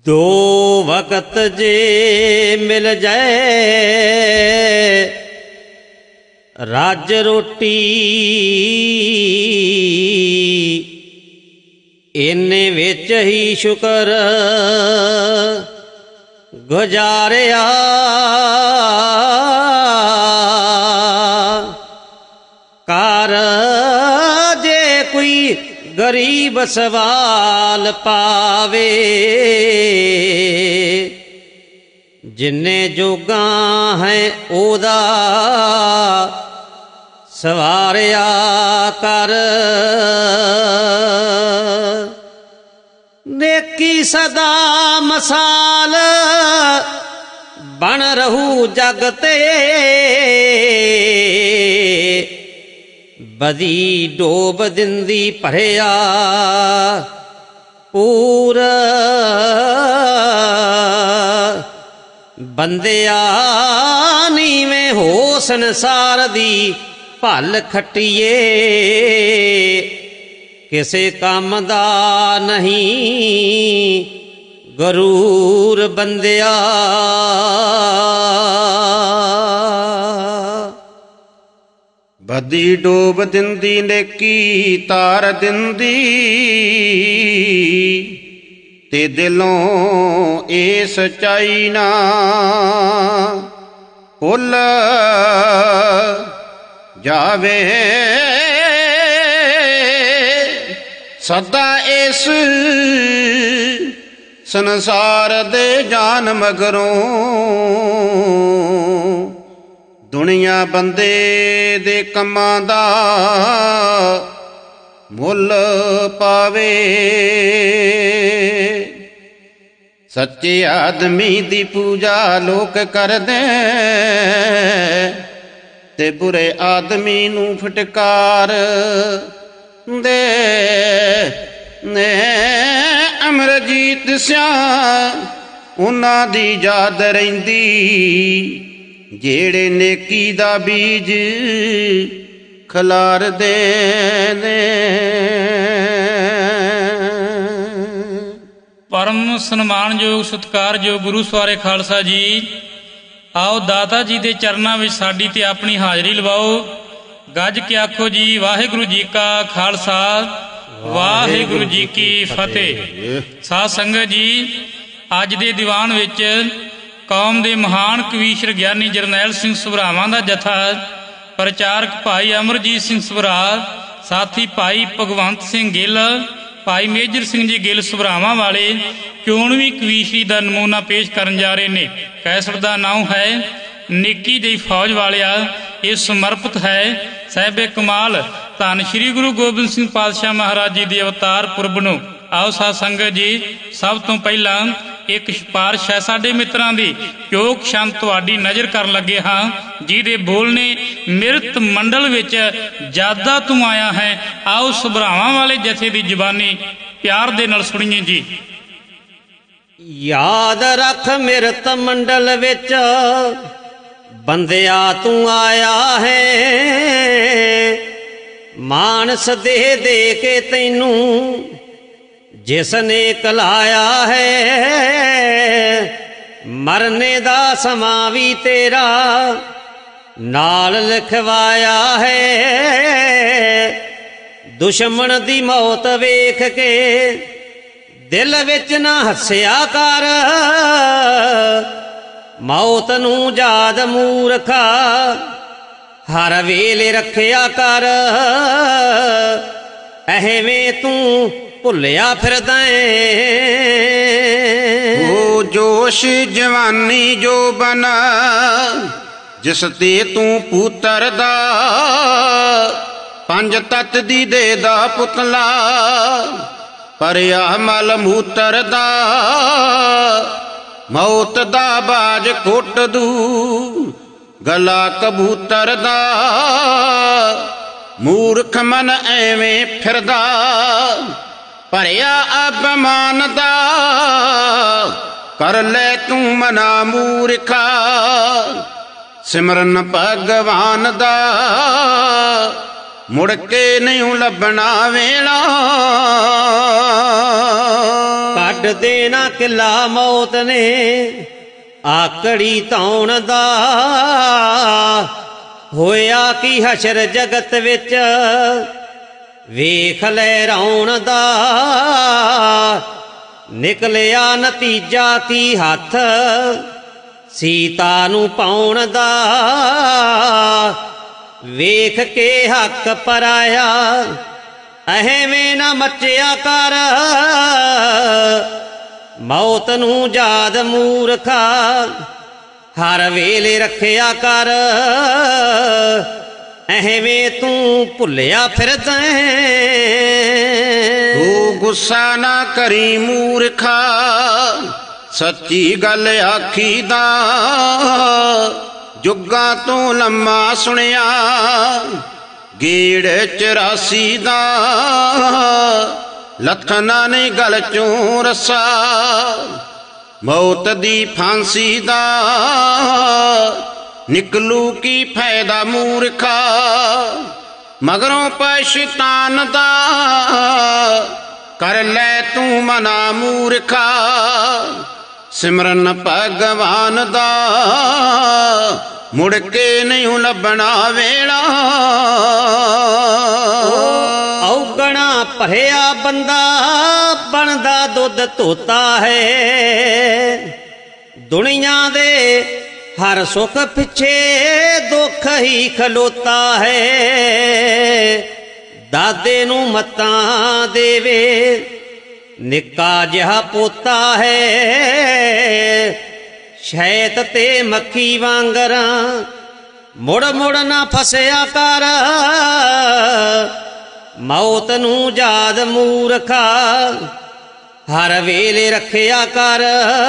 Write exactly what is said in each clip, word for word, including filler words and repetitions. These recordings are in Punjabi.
दो वक्त जे मिल जाए रज रोटी इन्ने विच ही शुकर गुजारिया कर जे कोई गरीब सवाल पावे जिन्ने जोगा है ओदा सवारिया कर नेकी सदा मसाल बन रहू जगते बदी डोब दिंदी भरिया पूर बंदिया नीवें हो संसार दी भल खट्टिए किसे काम दा नहीं गरूर बंदिया बदी डोब दिंदी नेकी तार दिंदी ते दिलों ए सच्चाई ना भुल जावे सदा इस संसार दे जान मगरों दुनिया बंदे दे कम्मां दा मुल पावे सच्चे आदमी दी पूजा लोक करदे ते बुरे आदमी नू फटकार दे ने अमरजीत सिया उन्हां दी याद रहिंदी जेड़े नेकी दा बीज खलार दे ने। परम सन्मानयोग सत्कारयोग गुरु सवारे खालसा जी, आओ दाता जी दे चरनां विच साडी ते अपनी हाज़री लवाओ। गज के आखो जी वाहिगुरु जी का खालसा वाहिगुरु जी की फतेह। साध संगत जी, अज दे दीवान विच कौम दे महान कवीशर ज्ञानी जरनैल सिंह सभरावां दा जथा, प्रचारक भाई अमरजीत सिंह सभरा, साथी भाई भगवंत सिंह गिल, भाई मेजर सिंह जी गिल सभरावां वाले चोणवीं कवीशरी का नमूना पेश करन जा रहे ने। कैसट का नाम है नेकी दी फौज वालिया। ये समर्पित है साहिबे कमाल धन श्री गुरु गोबिंद सिंह पातशाह महाराज जी के अवतार पुरब नूं। आओ साध संगत जी, सब तो पहला एक सिफारिश है साडे मित्रां दी, चोक छंद तुहाडी नज़र कर लगे हाँ, जिहदे बोलने मिरत मंडल विच जादा तू आया है। आओ सभरावां वाले जथे दी जुबानी प्यार दे नाल सुणीए जी। याद रख मिरत मंडल विच बंदिया तू आया है, मानस दे दे के तैनू जिसने कलाया है, मरने दा समा भी तेरा नाल लिखवाया है। दुश्मन दी मौत वेख के दिल विच ना हस्या कर, मौत नू याद मूर्खा हर वेले रखिया कर। एवें तू भुलिया फिरदा ओ जोश जवानी जो बना जिस ते तू पुत्र दा, पंज तत दी दे दा पुतला परिया मल मूत्र दा। मौत दा बाज कुट दू गला कबूतर दा, मूर्ख मन एवें फिरदा भरिया अपमान दा। कर ले तू मना मूर्खा सिमरन भगवान दा, ਮੁੜ ਕੇ ਨਹੀਂ ਲੱਭਣਾ ਵੇਲਾ। ਕੱਢ ਦੇਣਾ ਕਿਲਾ ਮੌਤ ਨੇ ਆਕੜੀ ਧੌਣ ਦਾ, ਹੋਇਆ ਕੀ ਹਸ਼ਰ ਜਗਤ ਵਿੱਚ ਵੇਖ ਲੈ ਰੌਣ ਦਾ। ਨਿਕਲਿਆ ਨਤੀਜਾ ਕੀ ਹੱਥ ਸੀਤਾ ਨੂੰ ਪਾਉਣ ਦਾ, ਵੇਖ ਕੇ ਹੱਕ ਪਰਾਇਆ ਐਵੇਂ ਨਾ ਮੱਚਿਆ ਕਰ। ਮੌਤ ਨੂੰ ਯਾਦ ਮੂਰਖਾ ਹਰ ਵੇਲੇ ਰੱਖਿਆ ਕਰ, ਐਵੇਂ ਤੂੰ ਭੁੱਲਿਆ ਫਿਰਦਾ। ਤੂੰ ਗੁੱਸਾ ਨਾ ਕਰੀ ਮੂਰਖਾ, ਸੱਚੀ ਗੱਲ ਆਖੀਦਾ। ਜੁੱਗਾਂ ਤੋਂ ਲੰਮਾ ਸੁਣਿਆ ਗੇੜ ਚੁਰਾਸੀ ਦਾ, ਲੱਥਣਾ ਨਹੀਂ ਗਲ ਚੋਂ ਰੱਸਾ ਮੌਤ ਦੀ ਫਾਂਸੀ ਦਾ। ਨਿਕਲੂ ਕੀ ਫਾਇਦਾ ਮੂਰਖਾ ਮਗਰੋਂ ਪਛਤਾਨ ਦਾ, ਕਰ ਲੈ ਤੂੰ ਮਨਾ ਮੂਰਖਾ ਸਿਮਰਨ ਭਗਵਾਨ ਦਾ। ਮੁੜ ਕੇ ਨਹੀਂ ਲੱਭਣਾ ਵੇਲਾ। ਔਗਣਾ ਭਰਿਆ ਬੰਦਾ ਬਣਦਾ ਦੁੱਧ ਧੋਤਾ ਹੈ, ਦੁਨੀਆ ਦੇ ਹਰ ਸੁੱਖ ਪਿੱਛੇ ਦੁੱਖ ਹੀ ਖਲੋਤਾ ਹੈ। ਦਾਦੇ ਨੂੰ ਮੱਤਾਂ ਦੇਵੇ ਨਿੱਕਾ ਜਿਹਾ ਪੋਤਾ ਹੈ, ਸ਼ੈਤ ਤੇ ਮੱਖੀ ਵਾਂਗਰਾਂ ਮੁੜ ਮੁੜ ਨਾ ਫਸਿਆ ਕਰ। ਮੌਤ ਨੂੰ ਯਾਦ ਮੂਰਖਾ ਹਰ ਵੇਲੇ ਰੱਖਿਆ ਕਰ,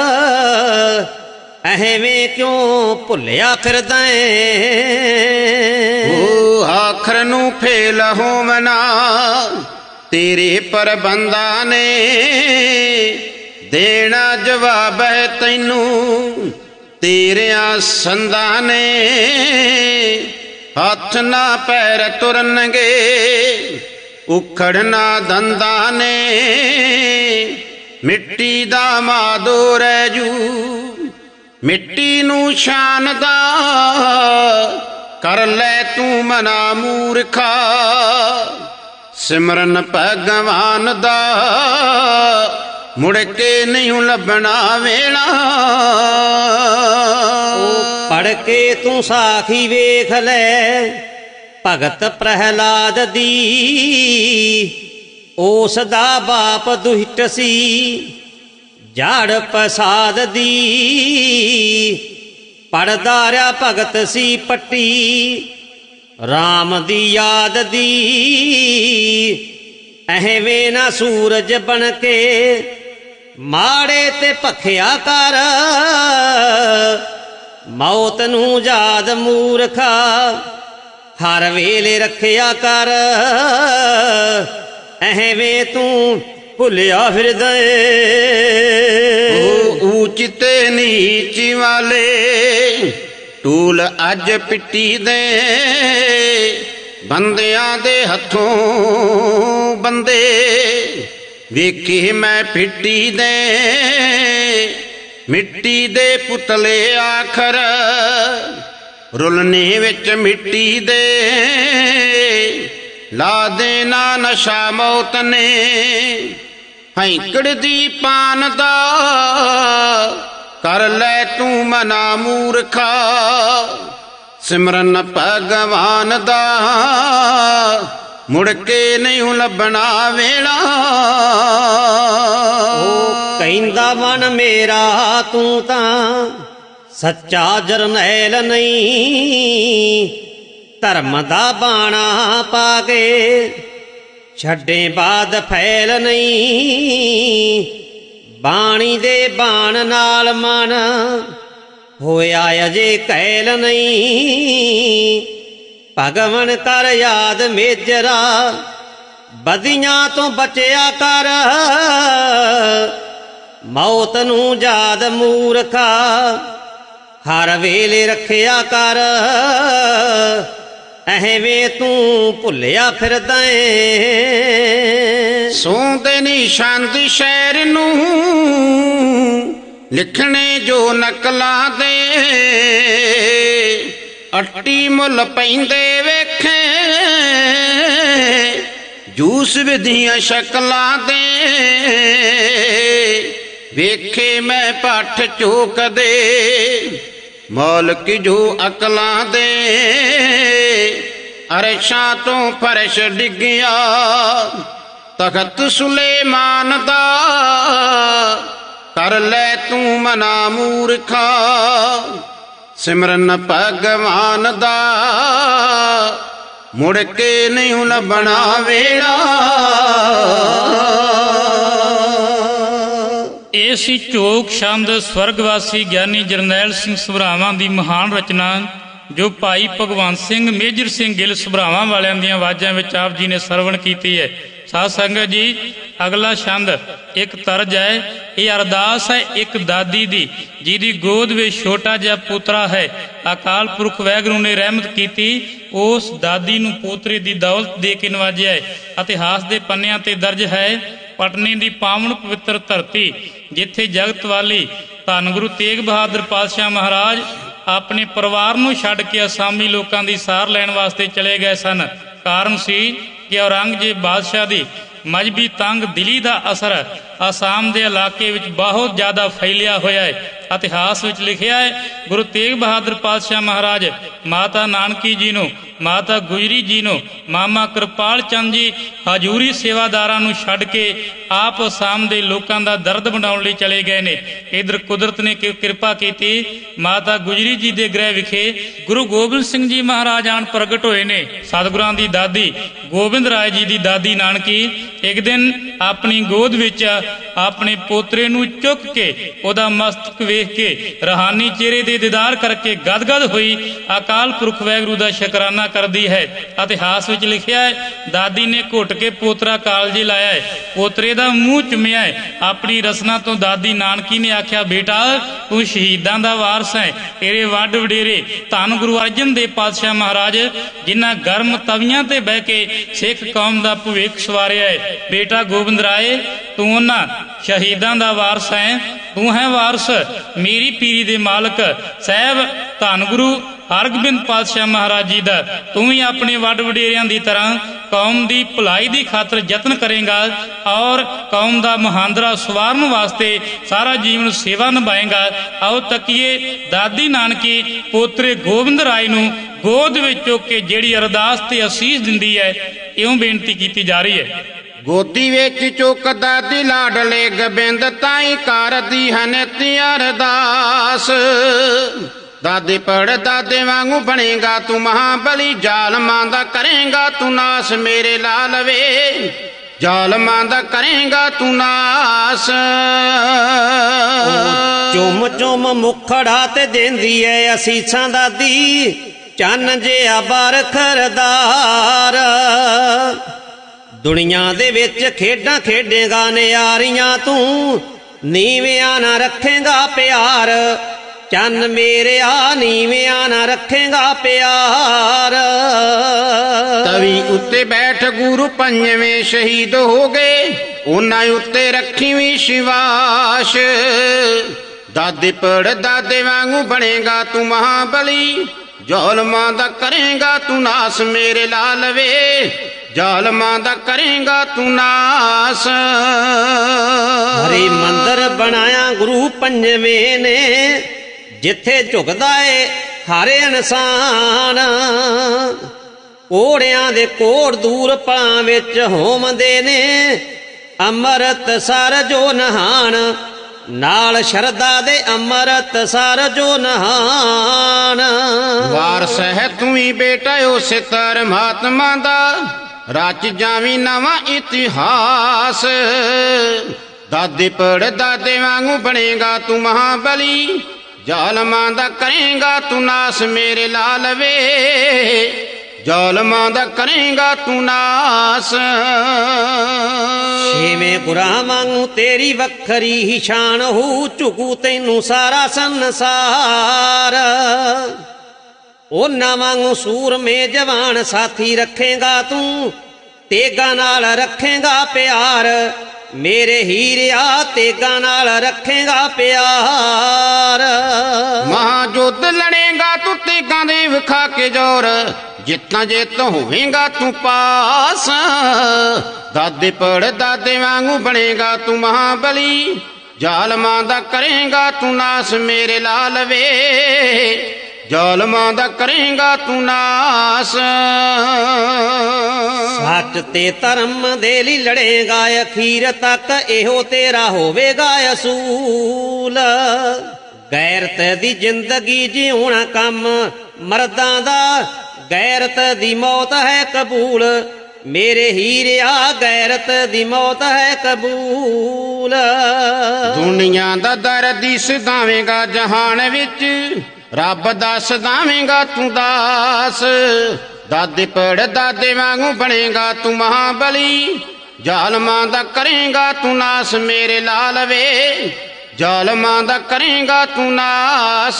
ਐਵੇਂ ਕਿਉਂ ਭੁੱਲਿਆ ਫਿਰਦਾ। ਉਹ ਆਖਰ ਨੂੰ ਫੇਲ ਹੋਵਨਾ ਤੇਰੇ ਪ੍ਰਬੰਧਾਂ ਨੇ, ਦੇਣਾ ਜਵਾਬ ਹੈ ਤੈਨੂੰ ਤੇਰਿਆਂ ਸੰਦਾਂ ਨੇ। ਹੱਥ ਨਾ ਪੈਰ ਤੁਰਨਗੇ ਉਖੜਨਾ ਦੰਦਾਂ ਨੇ, ਮਿੱਟੀ ਦਾ ਮਾਦੋ ਰਹਿ ਜੂ ਮਿੱਟੀ ਨੂੰ ਸ਼ਾਨ ਦਾ। ਕਰ ਲੈ ਤੂੰ ਮਨਾ ਮੂਰਖਾ ਸਿਮਰਨ ਭਗਵਾਨ ਦਾ। ਮੁੜ ਕੇ ਨਹੀਂ ਲੱਭਣਾ ਵੇਲਾ। ਪੜ ਕੇ ਤੂੰ ਸਾਖੀ ਵੇਖ ਲੈ ਭਗਤ ਪ੍ਰਹਿਲਾਦ ਦੀ, ਉਸ ਦਾ ਬਾਪ ਦੁਸ਼ਟ ਸੀ ਜੜ ਪ੍ਰਸਾਦ ਦੀ। ਪੜਦਾ ਰਿਹਾ ਭਗਤ ਸੀ ਪੱਟੀ ਰਾਮ ਦੀ ਯਾਦ ਦੀ, ਐਵੇਂ ਨਾ ਸੂਰਜ ਬਣ ਕੇ ਮਾੜੇ ਤੇ ਭਖਿਆ ਕਰ। ਮੌਤ ਨੂੰ ਯਾਦ ਮੂਰਖਾ ਹਰ ਵੇਲੇ ਰੱਖਿਆ ਕਰ, ਐਵੇਂ ਤੂੰ ਭੁੱਲਿਆ ਫਿਰਦਾ। ਉਹ ਊਚ ਤੇ ਨੀਚ ਵਾਲੇ ਟੂਲ ਅੱਜ ਪਿੱਟੀ ਦੇ, ਬੰਦਿਆਂ ਦੇ ਹੱਥੋਂ ਬੰਦੇ ਵੇਖੇ ਮੈਂ ਫਿੱਟੀ ਦੇ। ਮਿੱਟੀ ਦੇ ਪੁਤਲੇ ਆਖਰ ਰੁਲਨੇ ਵਿੱਚ ਮਿੱਟੀ ਦੇ, ਲਾ ਦੇਣਾ ਨਸ਼ਾ ਮੌਤ ਨੇ ਹੈਂਕੜ ਦੀ ਪਾਨ ਦਾ। ਕਰ ਲੈ ਤੂੰ ਮਨਾ ਮੂਰਖਾ ਸਿਮਰਨ ਭਗਵਾਨ ਦਾ। ਮੁੜ ਕੇ ਨਹੀਂ ਲੱਭਣਾ ਵੇਲਾ। ਉਹ ਕਹਿੰਦਾ ਮਨ ਮੇਰਾ ਤੂੰ ਤਾਂ ਸੱਚਾ ਜਰਨੈਲ ਨਹੀਂ, ਧਰਮ ਦਾ ਬਾਣਾ ਪਾ ਕੇ ਛੱਡੇ ਬਾਦ ਫੈਲ ਨਹੀਂ। ਬਾਣੀ ਦੇ ਬਾਣ ਨਾਲ ਮਨ ਹੋਇਆ ਅਜੇ ਕੈਲ ਨਹੀਂ। ਭਗਵਨ ਕਰ ਯਾਦ ਮੇਜਰਾ ਬਦੀਆਂ ਤੋਂ ਬਚਿਆ ਕਰ। ਮੌਤ ਨੂੰ ਯਾਦ ਮੂਰਖਾ ਹਰ ਵੇਲੇ ਰੱਖਿਆ ਕਰ, ਐਵੇਂ ਤੂੰ ਭੁੱਲਿਆ ਫਿਰਦਾ ਏ। ਸੌਂਦੇ ਨੀ ਸ਼ਾਂਤ ਸ਼ਹਿਰ ਨੂੰ ਲਿਖਣੇ ਜੋ ਨਕਲਾਂ ਦੇ, ਅੱਟੀ ਮੁੱਲ ਪੈਂਦੇ ਵੇਖੇ ਜੂਸ ਵਿਧੀਆਂ ਸ਼ਕਲਾਂ ਦੇ। ਵੇਖੇ ਮੈਂ ਪੱਠ ਚੋਕਦੇ ਮੌਲਕ ਜੋ ਅਕਲਾਂ ਦੇ। ਅਰਸ਼ਾਂ ਤੋਂ ਫਰਸ਼ ਡਿੱਗਿਆ ਤਖਤ ਸੁਲੇਮਾਨ ਦਾ, ਕਰ ਲੈ ਤੂੰ ਮਨਾ ਮੂਰਖਾ ਸਿਮਰਨ ਭਗਵਾਨ ਦਾ। ਮੁੜ ਕੇ ਨਹੀਂ ਲੱਭਣਾ ਵੇੜਾ। ਇਹ ਸੀ ਝੋਕ ਛੰਦ ਸਵਰਗਵਾਸੀ ਗਿਆਨੀ ਜਰਨੈਲ ਸਿੰਘ ਸਭਰਾਵਾਂ ਦੀ ਮਹਾਨ ਰਚਨਾ, ਜੋ ਭਾਈ ਭਗਵੰਤ ਸਿੰਘ ਮੇਜਰ ਸਿੰਘ ਗਿੱਲ ਸਭਰਾਵਾਂ ਵਾਲਿਆਂ ਦੀਆਂ ਆਵਾਜ਼ਾਂ ਵਿੱਚ ਆਪ ਜੀ ਨੇ ਸਰਵਣ ਕੀਤੀ ਹੈ। ਸਾਧ ਸੰਗਤ ਜੀ, ਅਗਲਾ ਛੰਦ ਇੱਕ ਤਰਜ ਹੈ। ਇਹ ਅਰਦਾਸ ਹੈ ਇੱਕ ਦਾਦੀ ਦੀ, ਜਿਹਦੀ ਗੋਦ ਵਿੱਚ ਛੋਟਾ ਜਿਹਾ ਪੋਤਰਾ ਹੈ। ਅਕਾਲ ਪੁਰਖ ਵਾਹਿਗੁਰੂ ਨੇ ਰਹਿਮਤ ਕੀਤੀ, ਉਸ ਦਾਦੀ ਨੂੰ ਪੋਤਰੇ ਦੀ ਦੌਲਤ ਦੇ ਕੇ ਨਵਾਜਿਆ ਹੈ। ਇਤਿਹਾਸ ਦੇ ਪੰਨਿਆਂ ਤੇ ਦਰਜ ਹੈ, ਪਟਨੇ ਦੀ ਪਾਵਨ ਪਵਿੱਤਰ ਧਰਤੀ, ਜਿੱਥੇ ਜਗਤ ਵਾਲੀ ਧੰਨ ਗੁਰੂ ਤੇਗ ਬਹਾਦਰ ਪਾਤਸ਼ਾਹ ਮਹਾਰਾਜ ਆਪਣੇ ਪਰਿਵਾਰ ਨੂੰ ਛੱਡ ਕੇ ਅਸਾਮੀ ਲੋਕਾਂ ਦੀ ਸਾਰ ਲੈਣ ਵਾਸਤੇ ਚਲੇ ਗਏ ਸਨ। ਕਾਰਨ ਸੀ ਕਿ ਔਰੰਗਜ਼ੇਬ ਬਾਦਸ਼ਾਹ ਦੀ ਮਜ਼ਹਬੀ ਤੰਗ ਦਿਲੀ ਦਾ ਅਸਰ ਆਸਾਮ ਦੇ ਇਲਾਕੇ ਵਿੱਚ ਬਹੁਤ ਜ਼ਿਆਦਾ ਫੈਲਿਆ ਹੋਇਆ ਹੈ। ਇਤਿਹਾਸ ਵਿੱਚ ਲਿਖਿਆ ਹੈ, ਗੁਰੂ ਤੇਗ ਬਹਾਦਰ ਪਾਤਸ਼ਾਹ ਮਹਾਰਾਜ ਮਾਤਾ ਨਾਨਕੀ ਜੀ ਨੂੰ, ਮਾਤਾ ਗੁਜਰੀ ਜੀ ਨੂੰ, ਮਾਮਾ ਕਿਰਪਾਲ ਚੰਦ ਜੀ ਹਜੂਰੀ ਸੇਵਾਦਾਰਾਂ ਨੂੰ ਛੱਡ ਕੇ ਆਪ ਆਸਾਮ ਦੇ ਲੋਕਾਂ ਦਾ ਦਰਦ ਵੰਡਾਉਣ ਲਈ ਚਲੇ ਗਏ ਨੇ। ਇਧਰ ਕੁਦਰਤ ਨੇ ਕਿਰਪਾ ਕੀਤੀ, ਮਾਤਾ ਗੁਜਰੀ ਜੀ ਦੇ ਗ੍ਰਹਿ ਵਿਖੇ ਗੁਰੂ ਗੋਬਿੰਦ ਸਿੰਘ ਜੀ ਮਹਾਰਾਜ ਆਣ ਪ੍ਰਗਟ ਹੋਏ ਨੇ। ਸਤਿਗੁਰਾਂ ਦੀ ਦਾਦੀ ਗੋਬਿੰਦ ਰਾਏ ਜੀ ਦੀ ਦਾਦੀ ਨਾਨਕੀ ਇੱਕ ਦਿਨ ਆਪਣੀ ਗੋਦ ਵਿੱਚ ਆਪਣੇ ਪੋਤਰੇ ਨੂੰ ਚੁੱਕ ਕੇ ਉਹਦਾ ਮਸਤਕ ਵੇਖ ਕੇ ਰਹਾਨੀ ਚਿਹਰੇ ਦੇ ਦੀਦਾਰ ਕਰਕੇ ਗਦਗਦ ਹੋਈ ਅਕਾਲ ਪੁਰਖ ਵਾਹਿਗੁਰੂ ਦਾ ਸ਼ੁਕਰਾਨਾ ਕਰਦੀ ਹੈ। ਇਤਿਹਾਸ ਵਿੱਚ ਲਿਖਿਆ ਹੈ, ਦਾਦੀ ਨੇ ਘੁੱਟ ਕੇ ਪੋਤਰਾ ਕਾਲਜੇ ਲਾਇਆ ਹੈ, ਪੋਤਰੇ ਦਾ ਮੂੰਹ ਚੁੰਮਿਆ ਹੈ। ਆਪਣੀ ਰਸਨਾ ਤੋਂ ਦਾਦੀ ਨਾਨਕੀ ਨੇ ਆਖਿਆ, ਬੇਟਾ ਤੂੰ ਸ਼ਹੀਦਾਂ ਦਾ ਵਾਰਸ ਹੈ। ਤੇਰੇ ਵੱਡ ਵਡੇਰੇ ਧੰਨ ਗੁਰੂ ਅਰਜਨ ਦੇਵ ਪਾਤਸ਼ਾਹ ਮਹਾਰਾਜ, ਜਿਨ੍ਹਾਂ ਗਰਮ ਤਵੀਆਂ ਤੇ ਬਹਿ ਕੇ ਸਿੱਖ ਕੌਮ ਦਾ ਭਵਿੱਖ ਸਵਾਰਿਆ ਹੈ। ਬੇਟਾ ਗੋਬਿੰਦ ਰਾਏ, ਤੂੰ ਉਹਨਾਂ ਸ਼ਹੀਦਾਂ ਦਾ ਵਾਰਸ ਹੈ। ਤੂੰ ਹੈ ਵਾਰਸ ਮੇਰੀ ਪੀਰੀ ਦੇ ਮਾਲਕ ਸਾਹਿਬ ਧੰਨ ਗੁਰੂ ਹਰਗੋਬਿੰਦ ਪਾਤਸ਼ਾਹ ਮਹਾਰਾਜ ਜੀ ਦਾ। ਤੂੰ ਵੀ ਆਪਣੇ ਵੱਡ ਵਡੇਰਿਆਂ ਦੀ ਤਰ੍ਹਾਂ ਕੌਮ ਦੀ ਭਲਾਈ ਦੀ ਖਾਤਰ ਯਤਨ ਕਰੇਗਾ ਔਰ ਕੌਮ ਦਾ ਮਹਾਂਦਰਾ ਸਵਾਰਨ ਵਾਸਤੇ ਸਾਰਾ ਜੀਵਨ ਸੇਵਾ ਨਿਭਾਏਗਾ। ਆਓ ਤੱਕੀਏ ਦਾਦੀ ਨਾਨਕੀ ਪੋਤਰੇ ਗੋਬਿੰਦ ਰਾਏ ਨੂੰ ਗੋਦ ਵਿੱਚ ਚੁੱਕ ਕੇ ਜਿਹੜੀ ਅਰਦਾਸ ਤੇ ਅਸੀਸ ਦਿੰਦੀ ਹੈ, ਇਉਂ ਬੇਨਤੀ ਕੀਤੀ ਜਾ ਰਹੀ ਹੈ। ਗੋਦੀ ਵਿੱਚ ਚੁੱਕਦਾ ਦੀ ਲਾਡਲੇ ਗੋਬਿੰਦ ਤਾਈ ਕਰਦੀ ਹੈ ਨਿਤ ਅਰਦਾਸ। ਦਾਦੇ ਪੜ ਦਾਦੇ ਵਾਂਗੂ ਬਣੇਗਾ ਤੂੰ ਮਹਾਬਲੀ, ਜ਼ਾਲਮਾਂ ਦਾ ਕਰੇਗਾ ਤੂੰ ਨਾਸ ਮੇਰੇ ਲਾਲ ਵੇ, ਜ਼ਾਲਮਾਂ ਦਾ ਕਰੇਗਾ ਤੂੰ ਨਾਸ। ਚੁੰਮ ਚੁੰਮ ਮੁਖੜਾ ਤੇ ਦੇਂਦੀ ਐ ਅਸੀਸਾਂ ਦਾਦੀ, ਚੰਨ ਜਿਹਾ ਬਰਖਰਦਾਰ। ਦੁਨੀਆ ਦੇ ਵਿੱਚ ਖੇਡਾਂ ਖੇਡੇਗਾ ਨਿਆਰੀਆਂ ਤੂੰ, ਨੀਵਿਆਂ ਨਾ ਰੱਖੇਗਾ ਪਿਆਰ। ਚੰਨ ਮੇਰਿਆ ਨੀਵਿਆਂ ਨਾ ਰੱਖੇਗਾ ਪਿਆਰ। ਤਵੀ ਉੱਤੇ ਬੈਠ ਗੁਰੂ ਪੰਜਵੇਂ ਸ਼ਹੀਦ ਹੋ ਗਏ, ਉਹਨਾਂ ਉੱਤੇ ਰੱਖੀ ਵਿਸ਼ਵਾਸ। ਦਾਦੇ ਪੜ ਦਾਦੇ ਵਾਂਗੂ ਬਣੇਗਾ ਤੂੰ ਮਹਾਬਲੀ, ਜ਼ਾਲਮਾਂ ਦਾ ਕਰੇਗਾ ਤੂੰ ਨਾਸ ਮੇਰੇ ਲਾਲ ਵੇ, ਜ਼ਾਲਮਾਂ ਦਾ ਕਰੇਗਾ ਤੂੰ ਨਾਸ। ਹਰੀ ਮੰਦਰ ਬਣਾਇਆ ਗੁਰੂ ਪੰਜਵੇਂ ਨੇ, ਜਿੱਥੇ ਝੁਕਦਾ ਏ ਹਰ ਇਨਸਾਨ। ਕੋੜਿਆਂ ਦੇ ਕੋੜ ਦੂਰ ਪਾਂ ਵਿੱਚ ਹੋਮਦੇ ਨੇ, ਅੰਮ੍ਰਿਤ ਸਰ ਜੋ ਨਹਾਣ ਨਾਲ ਸ਼ਰਧਾ ਦੇ ਅੰਮ੍ਰਿਤ ਸਰ ਜੋ ਨਹਾਣ। ਵਾਰਸ ਹੈ ਤੂੰ ਹੀ ਬੇਟਾ ਉਸੇ ਧਰਮਾਤਮਾ ਦਾ, ਰਚ ਜਾਵੀਂ ਨਵਾਂ ਇਤਿਹਾਸ। ਦਾਦੇ ਪੜ ਦਾਦੇ ਵਾਂਗੂ ਬਣੇਗਾ ਤੂੰ ਮਹਾਬਲੀ, ਜ਼ਾਲਮਾਂ ਦਾ ਕਰੇਗਾ ਤੂੰ ਨਾਸ ਮੇਰੇ ਲਾਲ ਵੇ, ਜ਼ਾਲਮਾਂ ਦਾ ਕਰੇਗਾ ਤੂੰ ਨਾਸ। ਛੇਵੇਂ ਗੁਰਾਂ ਵਾਂਗੂ ਤੇਰੀ ਵੱਖਰੀ ਹੀ ਸ਼ਾਨ ਹੋ, ਝੁਕੂ ਤੈਨੂੰ ਸਾਰਾ ਸੰਸਾਰ। ਉਹਨਾਂ ਵਾਂਗੂ ਸੂਰਮੇ ਜਵਾਨ ਸਾਥੀ ਰੱਖੇਗਾ ਤੂੰ, ਤੇਗਾ ਨਾਲ ਰੱਖੇਗਾ ਪਿਆਰ, ਮੇਰੇ ਹੀਰਿਆ ਤੇਗਾ ਨਾਲ ਰੱਖੇਗਾ ਪਿਆਰ। ਮਹਾਜੋਤ ਲੜੇਗਾ ਤੂੰ ਤੇਗਾਂ ਦੇ ਵਿਖਾ ਕੇ ਜ਼ੋਰ, ਜਿੱਤਾਂ ਜਿੱਤ ਹੋਵੇਂਗਾ ਤੂੰ ਪਾਸ, ਦਾਦੇ ਪੜ ਦਾਦੇ ਵਾਂਗੂ ਬਣੇਗਾ ਤੂੰ ਮਹਾਬਲੀ, ਜ਼ਾਲਮਾਂ ਦਾ ਕਰੇਗਾ ਤੂੰ ਨਾਸ ਮੇਰੇ ਲਾਲ ਵੇ, ਜ਼ਾਲਮਾਂ ਦਾ ਕਰੇਗਾ ਤੂੰ ਨਾਸ। ਸੱਚ ਤੇ ਧਰਮ ਦੇ ਲਈ ਲੜੇਗਾ ਅਖੀਰ ਤੱਕ, ਇਹੋ ਤੇਰਾ ਹੋਵੇਗਾ ਅਸੂਲ, ਗੈਰਤ ਦੀ ਜ਼ਿੰਦਗੀ ਜਿਉਣਾ ਕੰਮ ਮਰਦਾਂ ਦਾ, ਗੈਰਤ ਦੀ ਮੌਤ ਹੈ ਕਬੂਲ, ਮੇਰੇ ਹੀਰਿਆ ਗੈਰਤ ਦੀ ਮੌਤ ਹੈ ਕਬੂਲ। ਦੁਨੀਆ ਦਾ ਦਰਦ ਸਦਾਵੇਂਗਾ ਜਹਾਨ ਵਿੱਚ, ਰੱਬ ਦਾ ਸਦਾਵੇਂਗਾ ਤੂੰ ਦਾਸ, ਦਾਦੇ ਪੜ ਦਾਦੇ ਵਾਂਗੂ ਬਣੇਗਾ ਤੂੰ ਮਹਾਬਲੀ, ਜ਼ਾਲਮਾਂ ਦਾ ਕਰੇਗਾ ਤੂੰ ਨਾਸ ਮੇਰੇ ਲਾਲ ਵੇ, ਜ਼ਾਲਮਾਂ ਦਾ ਕਰੇਗਾ ਤੂੰ ਨਾਸ।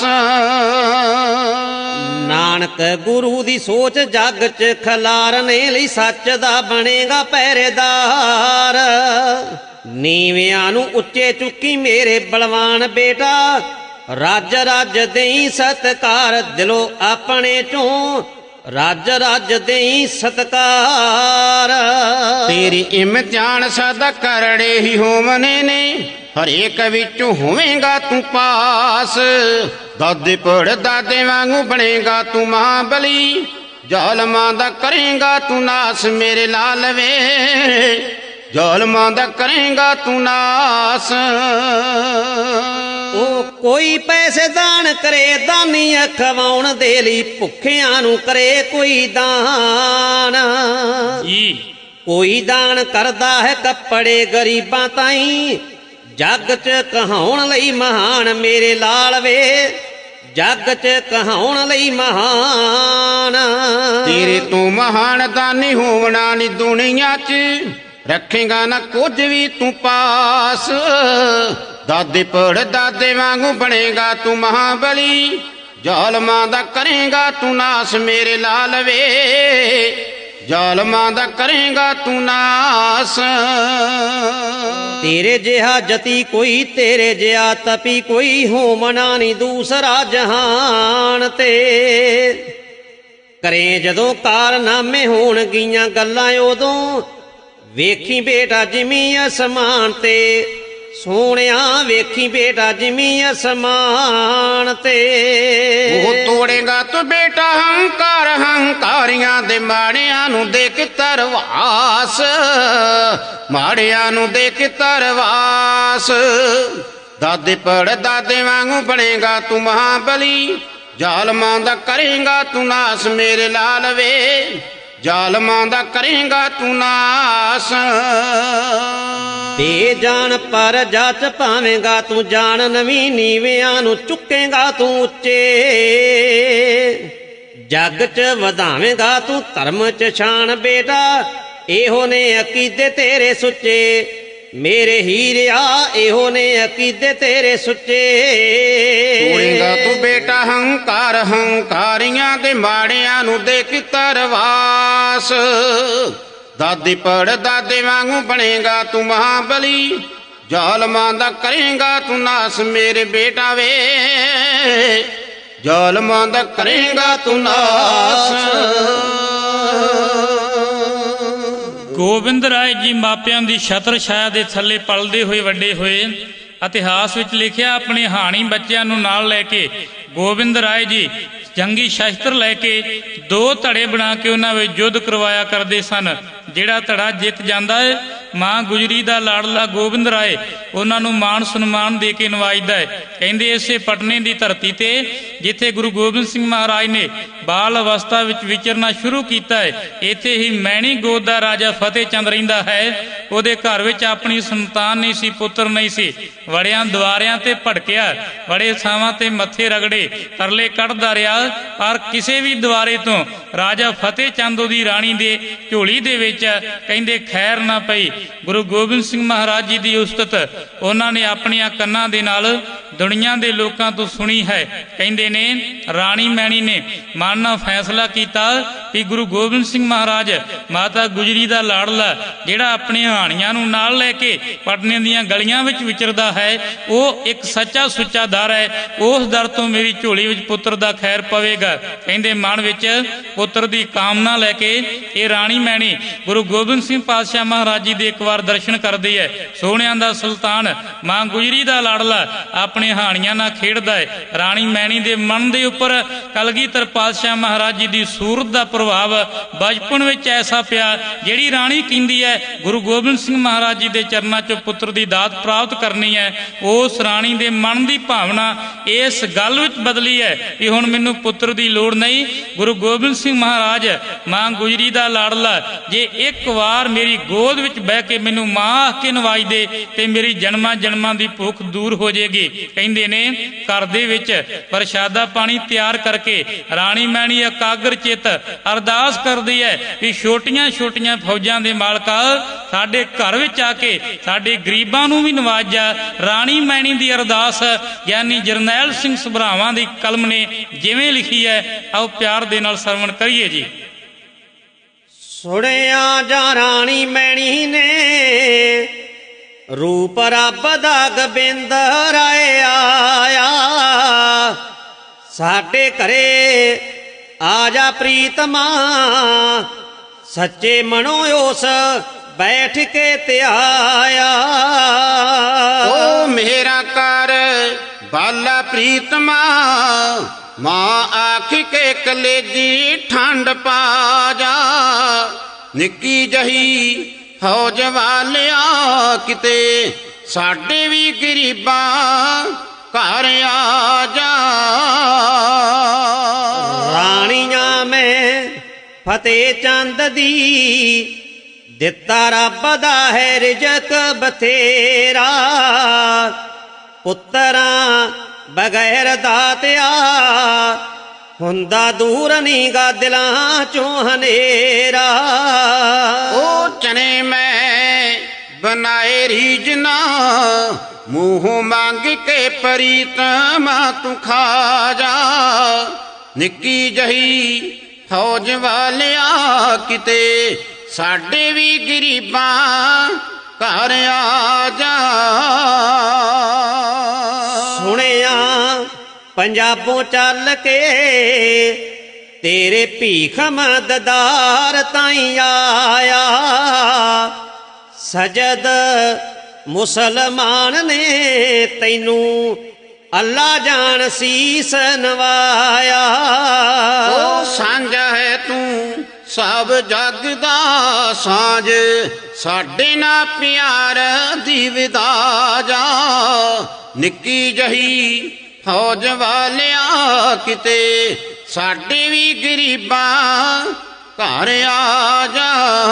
ਨਾਨਕ ਗੁਰੂ ਦੀ ਸੋਚ ਜੱਗ ਚ ਖਲਾਰਨੇ ਲਈ, ਸੱਚ ਦਾ ਬਣੇਗਾ ਪਹਿਰੇਦਾਰ, ਨੀਵਿਆਂ ਨੂੰ ਉੱਚੇ ਚੁੱਕੀ ਮੇਰੇ ਬਲਵਾਨ ਬੇਟਾ, ਰੱਜ ਰੱਜ ਦੇਈ ਸਤਕਾਰ ਦਿਲੋਂ ਆਪਣੇ ਚੋਂ, ਰੱਜ ਰੱਜ ਦੇਈ ਸਤਕਾਰ। ਤੇਰੀ ਇਮਤਿਹਾਨ ਸਦਾ ਕਰੜੇ ਹੀ ਹੋਵਨੇ ਨੇ, ਹਰੇਕ ਵਿੱਚੋਂ ਹੋਵੇਂਗਾ ਤੂੰ ਪਾਸ, ਦਾਦੇ ਪੜ ਦਾਦੇ ਵਾਂਗੂ ਬਣੇਗਾ ਤੂੰ ਮਹਾਬਲੀ, ਜ਼ਾਲਮਾਂ ਦਾ ਕਰੇਗਾ ਤੂੰ ਨਾਸ ਮੇਰੇ ਲਾਲ ਵੇ, ਜ਼ਾਲਮਾਂ ਦਾ ਕਰੇਗਾ ਤੂੰ ਨਾਸ। ਉਹ ਕੋਈ ਪੈਸੇ ਦਾਨ ਕਰੇ ਦਾਨੀ ਖਵਾਉਣ ਦੇ ਲਈ, ਭੁੱਖਿਆਂ ਨੂੰ ਕਰੇ ਕੋਈ ਦਾਨ ਜੀ, ਕੋਈ ਦਾਨ ਕਰਦਾ ਹੈ ਕੱਪੜੇ ਗਰੀਬਾਂ ਤਾਈਂ, ਜੱਗ ਚ ਕਹਾਉਣ ਲਈ ਮਹਾਨ ਮੇਰੇ ਲਾਲ ਵੇ, ਜੱਗ ਚ ਕਹਾਉਣ ਲਈ ਮਹਾਨ। ਤੇਰੇ ਤੋਂ ਮਹਾਨ ਦਾਨੀ ਹੋਵਣਾ ਨੀ ਦੁਨੀਆ ਚ, ਰੱਖੇਗਾ ਨਾ ਕੁਝ ਵੀ ਤੂੰ ਪਾਸ, ਦਾਦੇ ਪੜ ਦਾਦੇ ਵਾਂਗੂ ਬਣੇਗਾ ਤੂੰ ਮਹਾਬਲੀ, ਜ਼ਾਲਮਾਂ ਦਾ ਕਰੇਗਾ ਤੂੰ ਨਾਸ ਮੇਰੇ ਲਾਲ ਵੇ, ਜ਼ਾਲਮਾਂ ਦਾ ਕਰੇਗਾ ਤੂੰ ਨਾਸ। ਤੇਰੇ ਜਿਹਾ ਜਤੀ ਕੋਈ, ਤੇਰੇ ਜਿਹਾ ਤਪੀ ਕੋਈ, ਹੋਮਣਾ ਨੀ ਦੂਸਰਾ ਜਹਾਨ ਤੇ, ਕਰੇ ਜਦੋਂ ਕਾਰਨਾਮੇ ਹੋਣਗੀਆਂ ਗੱਲਾਂ ਉਦੋਂ, ਵੇਖੀ ਬੇਟਾ ਜਿਮੀ ਅਸਮਾਨ ਤੇ, ਸੋਹਣਿਆ ਵੇਖੀ ਬੇਟਾ ਜਿਮੀ ਅਸਮਾਨ ਤੇ। ਉਹ ਤੋੜੇਗਾ ਤੂੰ ਬੇਟਾ ਹੰਕਾਰ, ਹੰਕਾਰੀਆਂ ਦੇ ਮਾੜਿਆਂ ਨੂੰ ਦੇ ਕੇ ਤਰਵਾਸ, ਮਾੜਿਆਂ ਨੂੰ ਦੇ ਕੇ ਤਰਵਾਸ, ਦਾਦੇ ਪੜ ਦਾਦੇ ਵਾਂਗੂ ਬਣੇਗਾ ਤੂੰ ਮਹਾਬਲੀ, ਜ਼ਾਲਮਾਂ ਦਾ ਕਰੇਗਾ ਤੂੰ ਨਾਸ ਮੇਰੇ ਲਾਲ ਵੇ, ਜ਼ਾਲਮਾਂ ਦਾ ਕਰੇਗਾ ਤੂੰ ਨਾਸ। ਬੇਜਾਨ ਪਰ ਜਾਚ ਪਾਵੇਂਗਾ ਤੂੰ ਜਾਨ ਨਵੀਂ, ਨੀਵਿਆਂ ਨੂੰ ਚੁੱਕੇਗਾ ਤੂੰ ਉੱਚੇ, ਜੱਗ ਚ ਵਧਾਵੇਂਗਾ ਤੂੰ ਧਰਮ ਚ ਸ਼ਾਨ ਬੇਟਾ, ਇਹੋ ਨੇ ਅਕੀਦੇ ਤੇਰੇ ਸੁੱਚੇ, ਮੇਰੇ ਹੀਰਿਆ ਇਹੋ ਨੇ ਅਕੀਦੇ ਤੇਰੇ ਸੁੱਚੇ। ਤੋੜੇਗਾ ਤੂੰ ਬੇਟਾ ਹੰਕਾਰ, ਹੰਕਾਰੀਆਂ ਦੇ ਮਾੜਿਆਂ ਨੂੰ ਦੇ ਕੇ ਤਰਵਾਸ, ਦਾਦੇ ਪੜ ਦਾਦੇ ਵਾਂਗੂ ਬਣੇਗਾ ਤੂੰ ਮਹਾਬਲੀ, ਜ਼ਾਲਮਾਂ ਦਾ ਕਰੇਗਾ ਤੂੰ ਨਾਸ ਮੇਰੇ ਬੇਟਾ ਵੇ, ਜ਼ਾਲਮਾਂ ਦਾ ਕਰੇਗਾ ਤੂੰ ਨਾਸ। ਗੋਬਿੰਦ ਰਾਏ ਜੀ ਮਾਪਿਆਂ ਦੀ ਛਤਰ ਛਾਇਆ ਦੇ ਥੱਲੇ ਪਲਦੇ ਹੋਏ ਵੱਡੇ ਹੋਏ। ਇਤਿਹਾਸ ਵਿੱਚ ਲਿਖਿਆ, ਆਪਣੇ ਹਾਣੀ ਬੱਚਿਆਂ ਨੂੰ ਨਾਲ ਲੈ ਕੇ ਗੋਬਿੰਦ ਰਾਏ ਜੀ ਜੰਗੀ ਸ਼ਸਤਰ ਲੈ ਕੇ ਦੋ ਧੜੇ ਬਣਾ ਕੇ ਉਹਨਾਂ ਵਿੱਚ ਯੁੱਧ ਕਰਵਾਇਆ ਕਰਦੇ ਸਨ। ਜਿਹੜਾ ਧੜਾ ਜਿੱਤ ਜਾਂਦਾ ਹੈ, ਮਾਂ ਗੁਜਰੀ ਦਾ ਲਾਡਲਾ ਗੋਬਿੰਦ ਰਾਏ ਉਹਨਾਂ ਨੂੰ ਮਾਣ ਸਨਮਾਨ ਦੇ ਕੇ ਨਵਾਜਦਾ ਹੈ। ਕਹਿੰਦੇ ਇਸੇ ਪਟਨੇ ਦੀ ਧਰਤੀ ਤੇ ਜਿੱਥੇ ਗੁਰੂ ਗੋਬਿੰਦ ਸਿੰਘ ਮਹਾਰਾਜ ਨੇ ਬਾਲ ਅਵਸਥਾ ਵਿੱਚ ਵਿਚਰਨਾ ਸ਼ੁਰੂ ਕੀਤਾ ਹੈ, ਇੱਥੇ ਹੀ ਮੈਣੀ ਗੋਦ ਦਾ ਰਾਜਾ ਫਤਿਹ ਚੰਦ ਰਹਿੰਦਾ ਹੈ। ਉਹਦੇ ਘਰ ਵਿੱਚ ਆਪਣੀ ਸੰਤਾਨ ਨਹੀਂ ਸੀ, ਪੁੱਤਰ ਨਹੀਂ ਸੀ। ਵੜਿਆਂ ਦੁਆਰਿਆਂ ਤੇ ਭੜਕਿਆ, ਬੜੇ ਥਾਵਾਂ ਤੇ ਮੱਥੇ ਰਗੜੇ, ਤਰਲੇ ਕੱਢਦਾ ਰਿਹਾ, ਪਰ ਕਿਸੇ ਵੀ ਦੁਆਰੇ ਤੋਂ ਰਾਜਾ ਫਤਿਹ ਚੰਦ ਉਹਦੀ ਰਾਣੀ ਦੇ ਝੋਲੀ ਦੇ ਵਿੱਚ ਕਹਿੰਦੇ ਖੈਰ ਨਾ ਪਈ। ਗੁਰੂ ਗੋਬਿੰਦ ਸਿੰਘ ਮਹਾਰਾਜ ਜੀ ਦੀ ਉਸਤਤ ਉਹਨਾਂ ਨੇ ਆਪਣੀਆਂ ਕੰਨਾਂ ਦੇ ਨਾਲ ਦੁਨੀਆ ਦੇ ਲੋਕਾਂ ਤੋਂ ਸੁਣੀ ਹੈ। ਕਹਿੰਦੇ ਨੇ ਰਾਣੀ ਮੈਣੀ ਨੇ ਮਨ ਨਾਲ ਫੈਸਲਾ ਕੀਤਾ ਕਿ ਗੁਰੂ ਗੋਬਿੰਦ ਸਿੰਘ ਮਹਾਰਾਜ ਮਾਤਾ ਗੁਜਰੀ ਦਾ ਲਾੜਲਾ ਜਿਹੜਾ ਆਪਣੀਆਂ ਹਾਣੀਆਂ ਨੂੰ ਨਾਲ ਲੈ ਕੇ ਪਟਨੇ ਦੀਆਂ ਗਲੀਆਂ ਵਿੱਚ ਵਿਚਰਦਾ ਹੈ ਉਹ ਇੱਕ ਸੱਚਾ ਸੁੱਚਾ ਦਰ ਹੈ, ਉਸ ਦਰ ਤੋਂ ਮੇਰੀ ਝੋਲੀ ਵਿੱਚ ਪੁੱਤਰ ਦਾ ਖੈਰ ਪਵੇਗਾ। ਕਹਿੰਦੇ ਮਨ ਵਿੱਚ ਪੁੱਤਰ ਦੀ ਕਾਮਨਾ ਲੈ ਕੇ ਇਹ ਰਾਣੀ ਮੈਣੀ ਗੁਰੂ ਗੋਬਿੰਦ ਸਿੰਘ ਪਾਤਸ਼ਾਹ ਮਹਾਰਾਜ ਜੀ ਦੇ ਇੱਕ ਵਾਰ ਦਰਸ਼ਨ ਕਰਦੀ ਹੈ। ਸੋਹਣਿਆਂ ਦਾ ਸੁਲਤਾਨ ਮਾਂ ਗੁਜਰੀ ਦਾ ਲਾੜਲਾ ਆਪਣੇ ਹਾਣੀਆਂ ਨਾਲ ਖੇਡਦਾ ਹੈ। ਰਾਣੀ ਮੈਣੀ ਦੇ ਮਨ ਦੇ ਉੱਪਰ ਕਲਗੀਧਰ ਪਾਤਸ਼ਾਹ ਮਹਾਰਾਜ ਜੀ ਦੀ ਸੂਰਤ ਦਾ ਪ੍ਰਭਾਵ ਬਚਪਨ ਵਿੱਚ ਐਸਾ ਪਿਆ, ਜਿਹੜੀ ਰਾਣੀ ਕਹਿੰਦੀ ਹੈ ਗੁਰੂ ਗੋਬਿੰਦ ਸਿੰਘ ਮਹਾਰਾਜ ਜੀ ਦੇ ਚਰਨਾਂ ਚੋਂ ਪੁੱਤਰ ਦੀ ਦਾਤ ਪ੍ਰਾਪਤ ਕਰਨੀ ਹੈ, ਉਸ ਰਾਣੀ ਦੇ ਮਨ ਦੀ ਭਾਵਨਾ ਇਸ ਗੱਲ ਵਿੱਚ ਬਦਲੀ ਹੈ ਕਿ ਹੁਣ ਮੈਨੂੰ ਪੁੱਤਰ ਦੀ ਲੋੜ ਨਹੀਂ। ਗੁਰੂ ਗੋਬਿੰਦ ਸਿੰਘ ਮਹਾਰਾਜ ਮਾਂ ਗੁਜਰੀ ਦਾ ਲਾੜਲਾ ਜੇ ਇੱਕ ਵਾਰ ਮੇਰੀ ਗੋਦ ਵਿੱਚ ਬਹਿ ਕੇ ਮੈਨੂੰ ਮਾਂ ਆਖ ਕੇ ਨਵਾਜ ਦੇ ਤੇ ਮੇਰੀ ਜਨਮਾਂ ਜਨਮਾਂ ਦੀ ਭੁੱਖ ਦੂਰ ਹੋ ਜਾਏਗੀ। ਕਹਿੰਦੇ ਨੇ ਘਰ ਦੇ ਵਿੱਚ ਪ੍ਰਸ਼ਾਦਾ ਪਾਣੀ ਤਿਆਰ ਕਰਕੇ ਰਾਣੀ ਮੈਣੀ ਇਕਾਗਰ ਚਿੱਤ ਅਰਦਾਸ ਕਰਦੀ ਹੈ ਕਿ ਛੋਟੀਆਂ ਛੋਟੀਆਂ ਫੌਜਾਂ ਦੇ ਮਾਲਕਾ ਸਾਡੇ ਘਰ ਵਿੱਚ ਆ ਕੇ ਸਾਡੇ ਗਰੀਬਾਂ ਨੂੰ ਵੀ ਨਵਾਜਾ। ਰਾਣੀ ਮੈਣੀ ਦੀ ਅਰਦਾਸ ਗਿਆਨੀ ਜਰਨੈਲ ਸਿੰਘ ਸਭਰਾਵਾਂ ਦੀ ਕਲਮ ਨੇ ਜਿਵੇਂ ਲਿਖੀ ਹੈ, ਆਓ ਪਿਆਰ ਦੇ ਨਾਲ ਸਰਵਣ ਕਰੀਏ ਜੀ। ਸੁਣਿਆ ਜਾ ਰਾਣੀ ਮੈਣੀ ਨੇ ਰੂਪ ਰੱਬ ਦਾ ਗੋਬਿੰਦ ਰਾਏ ਆਇਆ, ਸਾਡੇ ਘਰੇ ਆ ਜਾ ਪ੍ਰੀਤਮਾ ਸੱਚੇ ਮਨੋਂ ਉਸ ਬੈਠ ਕੇ ਤੇ ਆਇਆ। ਓ ਮੇਰਾ ਕਰ ਬਾਲਾ ਪ੍ਰੀਤਮਾ ਮਾਂ ਆਖ ਕੇ ਕਲੇਜੀ ਠੰਡ ਪਾ ਜਾ, ਨਿੱਕੀ ਜਹੀ ਫੌਜ ਵਾਲਿਆ ਕਿਤੇ ਸਾਡੇ ਵੀ ਗਰੀਬਾਂ ਘਰ ਆ ਜਾ। ਰਾਣੀਆਂ ਮੈਂ ਫਤਿਹ ਚੰਦ ਦੀ ਦਿੱਤਾ ਰੱਬ ਦਾ ਹੈ ਰਿਜ਼ਕ ਬਥੇਰਾ, ਪੁੱਤਰਾਂ ਬਗੈਰ ਦਾਤਿਆ ਹੁੰਦਾ ਦੂਰ ਨੀ ਗਾ ਦਿਲਾਂ ਚੋਂ ਹਨੇਰਾ। ਉਹ ਚਨੇ ਮੈਂ ਬਣਾਏ ਰੀਜਨਾ ਮੂੰਹ ਮੰਗ ਕੇ ਪ੍ਰੀਤਮਾ ਤੂੰ ਖਾ ਜਾ, ਨਿੱਕੀ ਜਹੀ ਫੌਜ ਵਾਲਿਆ ਕਿਤੇ ਸਾਡੇ ਵੀ ਗਰੀਬਾਂ ਘਰ ਆ ਜਾ। ਸੁਣਿਆ ਪੰਜਾਬੋਂ ਚੱਲ ਕੇ ਤੇਰੇ ਭੀਖ ਮਦਦਾਰ ਤਾਈਂ ਆਇਆ, ਸਜਦ ਮੁਸਲਮਾਨ ਨੇ ਤੈਨੂੰ ਅੱਲਾ ਜਾਣ ਸੀਸ ਨਵਾਇਆ। ਉਹ ਸਾਂਝ ਹੈ ਤੂੰ ਸਭ ਜਗ ਦਾ ਸਾਂਝ, ਸਾਡੇ ਨਾਲ ਪਿਆਰ ਦੀ ਵਿਦਾ ਜਾ, ਨਿੱਕੀ ਜਹੀ ਫੌਜ ਵਾਲਿਆ ਕਿਤੇ ਸਾਡੇ ਵੀ ਗਰੀਬਾਂ ਘਰ ਆ ਜਾ।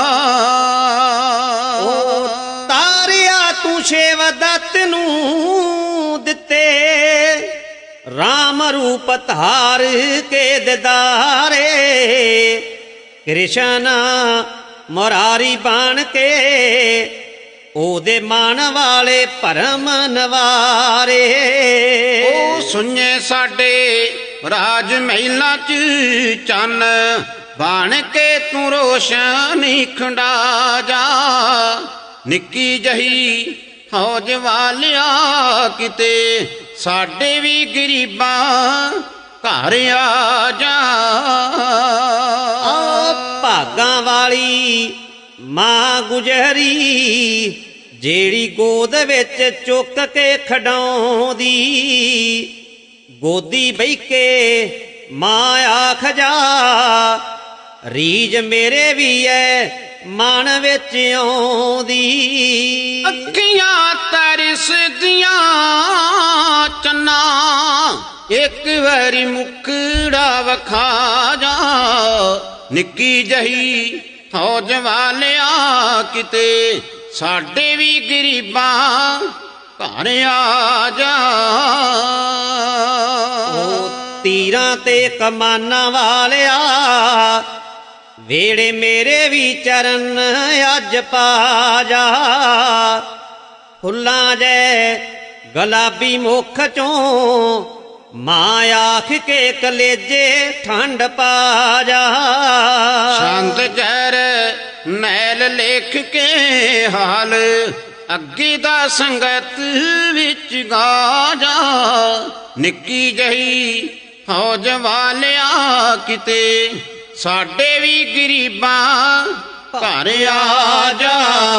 ਉਹ ਤਾਰਿਆ ਤੂੰ ਸ਼ੇਵਦੱਤ ਨੂੰ ਦਿੱਤੇ ਰਾਮ ਰੂਪ ਧਾਰ ਕੇ ਦਿਦਾਰੇ, ਕ੍ਰਿਸ਼ਨ ਮੁਰਾਰੀ ਬਣ ਕੇ ਉਹਦੇ ਮਾਣ ਵਾਲੇ ਭਰਮ ਨਵਾਰੇ। ਉਹ ਸੁਣੇ ਸਾਡੇ ਰਾਜ ਮਹਿਲਾਂ ਚ ਚੰਨ ਬਣ ਕੇ ਤੂੰ ਰੋਸ਼ਨੀ ਖੰਡਾ ਜਾ, ਨਿੱਕੀ ਜਹੀ ਫੌਜ ਵਾਲਿਆ ਕਿਤੇ ਸਾਡੇ ਵੀ ਗਰੀਬਾਂ ਘਰ ਆ ਜਾ। ਭਾਗਾਂ ਵਾਲੀ ਮਾਂ ਗੁਜਰੀ ਜਿਹੜੀ ਗੋਦ ਵਿੱਚ ਚੁੱਕ ਕੇ ਖਡਾਉਂਦੀ, ਗੋਦੀ ਬਹਿ ਕੇ ਮਾਂ ਆਖ ਜਾ ਰੀਝ ਮੇਰੇ ਵੀ ਐ ਮਨ ਵਿੱਚ ਆਉਂਦੀ। ਅੱਖੀਆਂ ਤਰਸਦੀਆਂ ਚੰਨਾ ਇੱਕ ਵਾਰੀ ਮੁਕੜਾ ਵਖਾ ਜਾ, ਨਿੱਕੀ ਜਹੀ ਫੌਜ ਵਾਲਿਆ ਕਿਤੇ ਸਾਡੇ ਵੀ ਗਰੀਬਾਂ ਘਰ ਆ ਜਾ। ਉਹ ਤੀਰਾਂ ਤੇ ਕਮਾਨਾਂ ਵਾਲਿਆ ਵੇੜੇ ਮੇਰੇ ਵੀ ਚਰਨ ਅੱਜ ਪਾ ਜਾ, ਫੁੱਲਾਂ ਜੈ ਗੁਲਾਬੀ ਮੁੱਖ ਚੋਂ ਮਾਂ ਆਖ ਕੇ ਕਲੇਜੇ ਠੰਡ ਪਾ ਜਾ। ਸ਼ਾਂਤ ਜਰ ਮੈਲ ਲੇਖ ਕੇ ਹਾਲ ਅੱਗੇ ਦਾ ਸੰਗਤ ਵਿੱਚ ਗਾ ਜਾ। ਨਿੱਕੀ ਜਹੀ ਫੌਜ ਵਾਲਿਆ ਕਿਤੇ ਸਾਡੇ ਵੀ ਗਰੀਬਾਂ ਘਰ ਆ ਜਾ।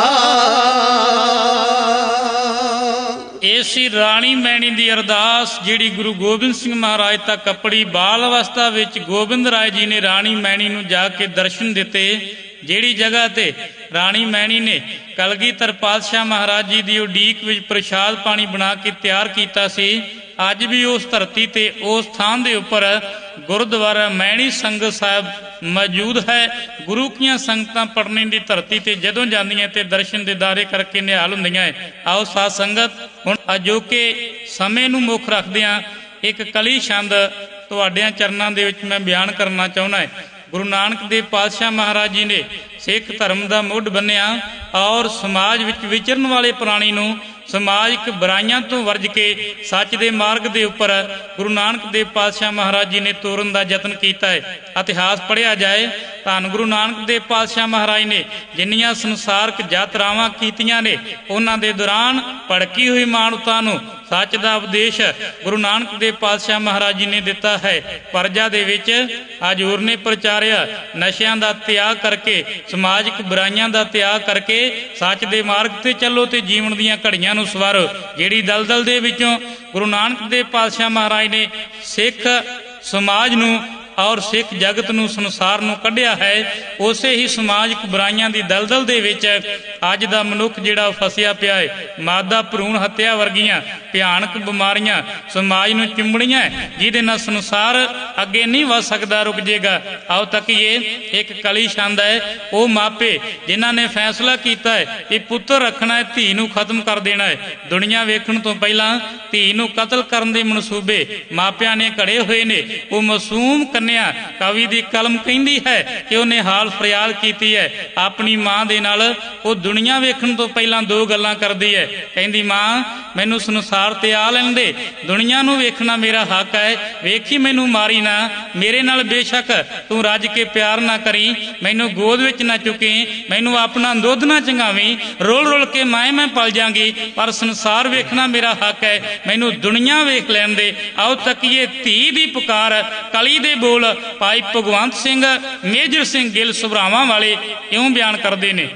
ਇਹ ਸੀ ਰਾਣੀ ਮੈਣੀ ਦੀ ਅਰਦਾਸ, ਜਿਹੜੀ ਗੁਰੂ ਗੋਬਿੰਦ ਸਿੰਘ ਮਹਾਰਾਜ ਤੱਕ ਆਪਣੀ ਬਾਲ ਅਵਸਥਾ ਵਿੱਚ ਗੋਬਿੰਦ ਰਾਏ ਜੀ ਨੇ ਰਾਣੀ ਮੈਣੀ ਨੂੰ ਜਾ ਕੇ ਦਰਸ਼ਨ ਦਿੱਤੇ। ਜਿਹੜੀ ਜਗ੍ਹਾ ਤੇ ਰਾਣੀ ਮੈਣੀ ਨੇ ਕਲਗੀਧਰ ਪਾਤਸ਼ਾਹ ਮਹਾਰਾਜ ਜੀ ਦੀ ਉਡੀਕ ਵਿੱਚ ਪ੍ਰਸ਼ਾਦ ਪਾਣੀ ਬਣਾ ਕੇ ਤਿਆਰ ਕੀਤਾ ਸੀ, ਅੱਜ ਵੀ ਉਸ ਧਰਤੀ ਤੇ ਉਸ ਥਾਂ ਦੇ ਉੱਪਰ ਗੁਰਦੁਆਰਾ ਮੈਣੀ ਸੰਗਤ ਸਾਹਿਬ ਮੌਜੂਦ ਹੈ। ਗੁਰੂ ਕੀਆਂ ਸੰਗਤਾਂ ਪਟਨੇ ਦੀ ਧਰਤੀ ਤੇ ਜਦੋਂ ਜਾਂਦੀਆਂ ਤੇ ਦਰਸ਼ਨ ਦੀਦਾਰੇ ਕਰਕੇ ਨਿਹਾਲ ਹੁੰਦੀਆਂ ਹੈ। ਆਓ ਸਾਧ ਸੰਗਤ ਹੁਣ ਅਜੋਕੇ ਸਮੇਂ ਨੂੰ ਮੁੱਖ ਰੱਖਦਿਆਂ ਇੱਕ ਕਲੀ ਛੰਦ ਤੁਹਾਡਿਆਂ ਚਰਨਾਂ ਦੇ ਵਿੱਚ ਮੈਂ ਬਿਆਨ ਕਰਨਾ ਚਾਹੁੰਦਾ ਹੈ। ਗੁਰੂ ਨਾਨਕ ਦੇਵ ਪਾਤਸ਼ਾਹ ਮਹਾਰਾਜ ਜੀ ਨੇ ਸਿੱਖ ਧਰਮ ਦਾ ਮੁੱਢ ਬੰਨਿਆ ਔਰ ਸਮਾਜ ਵਿੱਚ ਵਿਚਰਨ ਵਾਲੇ ਪ੍ਰਾਣੀ ਨੂੰ ਸਮਾਜਿਕ ਬੁਰਾਈਆਂ ਤੋਂ ਵਰਜ ਕੇ ਸੱਚ ਦੇ ਮਾਰਗ ਦੇ ਉੱਪਰ ਗੁਰੂ ਨਾਨਕ ਦੇਵ ਪਾਤਸ਼ਾਹ ਮਹਾਰਾਜ ਜੀ ਨੇ ਤੋਰਨ ਦਾ ਯਤਨ ਕੀਤਾ ਹੈ। ਇਤਿਹਾਸ ਪੜ੍ਹਿਆ ਜਾਏ, ਧੰਨ ਗੁਰੂ ਨਾਨਕ ਦੇਵ ਪਾਤਸ਼ਾਹ ਮਹਾਰਾਜ ਨੇ ਜਿੰਨੀਆਂ ਸੰਸਾਰਕ ਯਾਤਰਾਵਾਂ ਕੀਤੀਆਂ ਨੇ, ਉਹਨਾਂ ਦੇ ਦੌਰਾਨ ਭੜਕੀ ਹੋਈ ਮਾਨਵਤਾ ਨੂੰ ਸੱਚ ਦਾ ਉਪਦੇਸ਼ ਗੁਰੂ ਨਾਨਕ ਦੇਵ ਪਾਤਸ਼ਾਹ ਮਹਾਰਾਜ ਜੀ ਨੇ ਦਿੱਤਾ ਹੈ। ਪਰਜਾ ਦੇ ਵਿੱਚ ਹਜ਼ੂਰ ਨੇ ਪ੍ਰਚਾਰਿਆ, ਨਸ਼ਿਆਂ ਦਾ ਤਿਆਗ ਕਰਕੇ, ਸਮਾਜਿਕ ਬੁਰਾਈਆਂ ਦਾ ਤਿਆਗ ਕਰਕੇ ਸੱਚ ਦੇ ਮਾਰਗ ਤੇ ਚੱਲੋ ਤੇ ਜੀਵਨ ਦੀਆਂ ਘੜੀਆਂ ਨੂੰ ਸਵਾਰੋ। ਜਿਹੜੀ ਦਲਦਲ ਦੇ ਵਿੱਚੋਂ ਗੁਰੂ ਨਾਨਕ ਦੇਵ ਪਾਤਸ਼ਾਹ ਮਹਾਰਾਜ ਨੇ ਸਿੱਖ ਸਮਾਜ ਨੂੰ ਔਰ ਸਿੱਖ ਜਗਤ ਨੂੰ, ਸੰਸਾਰ ਨੂੰ ਕੱਢਿਆ ਹੈ, ਉਸੇ ਹੀ ਸਮਾਜਿਕ ਬੁਰਾਈਆਂ ਦੀ ਦਲਦਲ ਦੇ ਵਿੱਚ ਅੱਜ ਦਾ ਮਨੁੱਖ ਜਿਹੜਾ ਫਸਿਆ ਪਿਆ ਹੈ। ਮਾਦਾ ਭਰੂਣ ਹੱਤਿਆ ਵਰਗੀਆਂ ਭਿਆਨਕ ਬਿਮਾਰੀਆਂ ਸਮਾਜ ਨੂੰ ਚਿੰਬੜੀਆਂ, ਜਿਹਦੇ ਨਾਲ ਸੰਸਾਰ ਅੱਗੇ ਨਹੀਂ ਵਧ ਸਕਦਾ, ਰੁਕ ਜਾਏਗਾ। ਆਓ ਤੱਕੀਏ ਇੱਕ ਕਲੀ ਛੰਦ ਹੈ। ਉਹ ਮਾਪੇ ਜਿਨ੍ਹਾਂ ਨੇ ਫੈਸਲਾ ਕੀਤਾ ਹੈ ਕਿ ਪੁੱਤਰ ਰੱਖਣਾ ਹੈ, ਧੀ ਨੂੰ ਖਤਮ ਕਰ ਦੇਣਾ ਹੈ, ਦੁਨੀਆ ਵੇਖਣ ਤੋਂ ਪਹਿਲਾਂ ਧੀ ਨੂੰ ਕਤਲ ਕਰਨ ਦੇ ਮਨਸੂਬੇ ਮਾਪਿਆਂ ਨੇ ਘੜੇ ਹੋਏ ਨੇ। ਉਹ ਮਾਸੂਮ ਕਵੀ ਦੀ ਕਲਮ ਕਹਿੰਦੀ ਹੈ ਕਿ ਉਹਨੇ ਹਾਲ ਫਰਿਆਦ ਕੀਤੀ ਹੈ ਆਪਣੀ ਮਾਂ ਦੇ ਨਾਲ। ਉਹ ਦੁਨੀਆ ਵੇਖਣ ਤੋਂ ਪਹਿਲਾਂ ਦੋ ਗੱਲਾਂ ਕਰਦੀ ਹੈ, ਕਹਿੰਦੀ ਮਾਂ ਮੈਨੂੰ ਸੰਸਾਰ ਤੇ ਆ ਲੈਣ ਦੇ, ਦੁਨੀਆ ਨੂੰ ਵੇਖਣਾ ਮੇਰਾ ਹੱਕ ਹੈ, ਵੇਖੀ ਮੈਨੂੰ ਮਾਰੀ ਨਾ, ਮੇਰੇ ਨਾਲ ਬੇਸ਼ੱਕ ਤੂੰ ਰੱਜ ਕੇ ਪਿਆਰ ਨਾ ਕਰੀ, ਮੈਨੂੰ ਗੋਦ ਵਿੱਚ ਨਾ ਚੁੱਕੀ, ਮੈਨੂੰ ਆਪਣਾ ਦੁੱਧ ਨਾ ਚੰਗਾਵੀਂ, ਰੋਲ ਰੋਲ ਕੇ ਮੈਂ ਮੈਂ ਪਲ ਜਾਂਗੀ, ਪਰ ਸੰਸਾਰ ਵੇਖਣਾ ਮੇਰਾ ਹੱਕ ਹੈ, ਮੈਨੂੰ ਦੁਨੀਆ ਵੇਖ ਲੈਣ ਦੇ। ਆਓ ਤੱਕੀਏ ਧੀ ਦੀ ਪੁਕਾਰ, ਕਲੀ ਦੇ ਬੋਲ ਭਾਈ ਭਗਵੰਤ ਸਿੰਘ ਮੇਜਰ ਸਿੰਘ ਗਿੱਲ ਸੁਭਰਾਵਾਂ ਵਾਲੇ ਇਉਂ ਬਿਆਨ ਕਰਦੇ ਨੇ।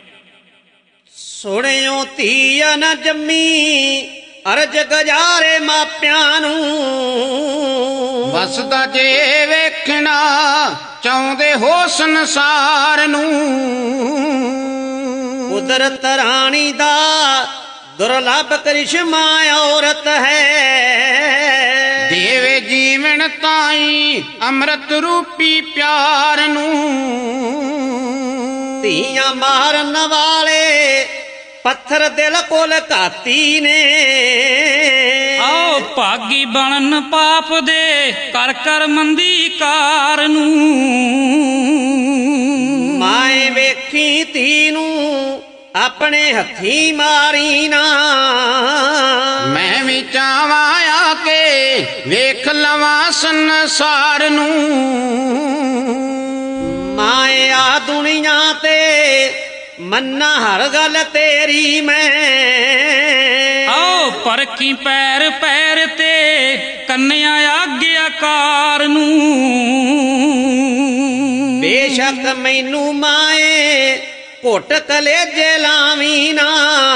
ਸੁਣਿਓ ਧੀਆ ਨਾ ਜੰਮੀ, ਅਰਜ ਗੁਜ਼ਾਰੇ ਮਾਪਿਆਂ ਨੂੰ, ਵਸਦਾ ਜੇ ਵੇਖਣਾ ਚਾਹੁੰਦੇ ਹੋ ਸੰਸਾਰ ਨੂੰ। ਕੁਦਰਤ ਰਾਣੀ ਦਾ ਦੁਰਲਭ ਕਰਿਸ਼ਮਾ ਔਰਤ ਹੈ, ਦੇਵੇ ਜੀਵਨ ਤਾਈ ਅੰਮ੍ਰਿਤ ਰੂਪੀ ਪਿਆਰ ਨੂੰ। ਧੀਆਂ ਮਾਰਨ ਵਾਲੇ ਪੱਥਰ ਦਿਲ ਕੋਲ ਘਾਤੀ ਨੇ, ਆਓ ਭਾਗੀ ਬਣਨ ਪਾਪ ਦੇ ਕਰ ਕਰ ਮੰਦੀ ਕਾਰ ਨੂੰ। ਮਾਏ ਵੇਖੀ ਧੀ ਨੂੰ ਆਪਣੇ ਹੱਥੀਂ ਮਾਰੀ ਨਾ, ਮੈਂ ਵੀ ਚਾਵਾਂ ਆ ਕੇ ਵੇਖ ਲਵਾਂ ਸੰਸਾਰ ਨੂੰ। ਮਾਏ ਆ ਦੁਨੀਆ ਤੇ ਮੰਨਾ ਹਰ ਗੱਲ ਤੇਰੀ ਮੈਂ, ਆਓ ਪਰਖੀ ਪੈਰ ਪੈਰ ਤੇ ਕੰਨਿਆ ਆਗਿਆਕਾਰ ਨੂੰ। ਬੇਸ਼ੱਕ ਮੈਨੂੰ ਮਾਏ ਘੁੱਟ ਕਲੇਜੇ ਲਾਵੀਂ ਨਾ,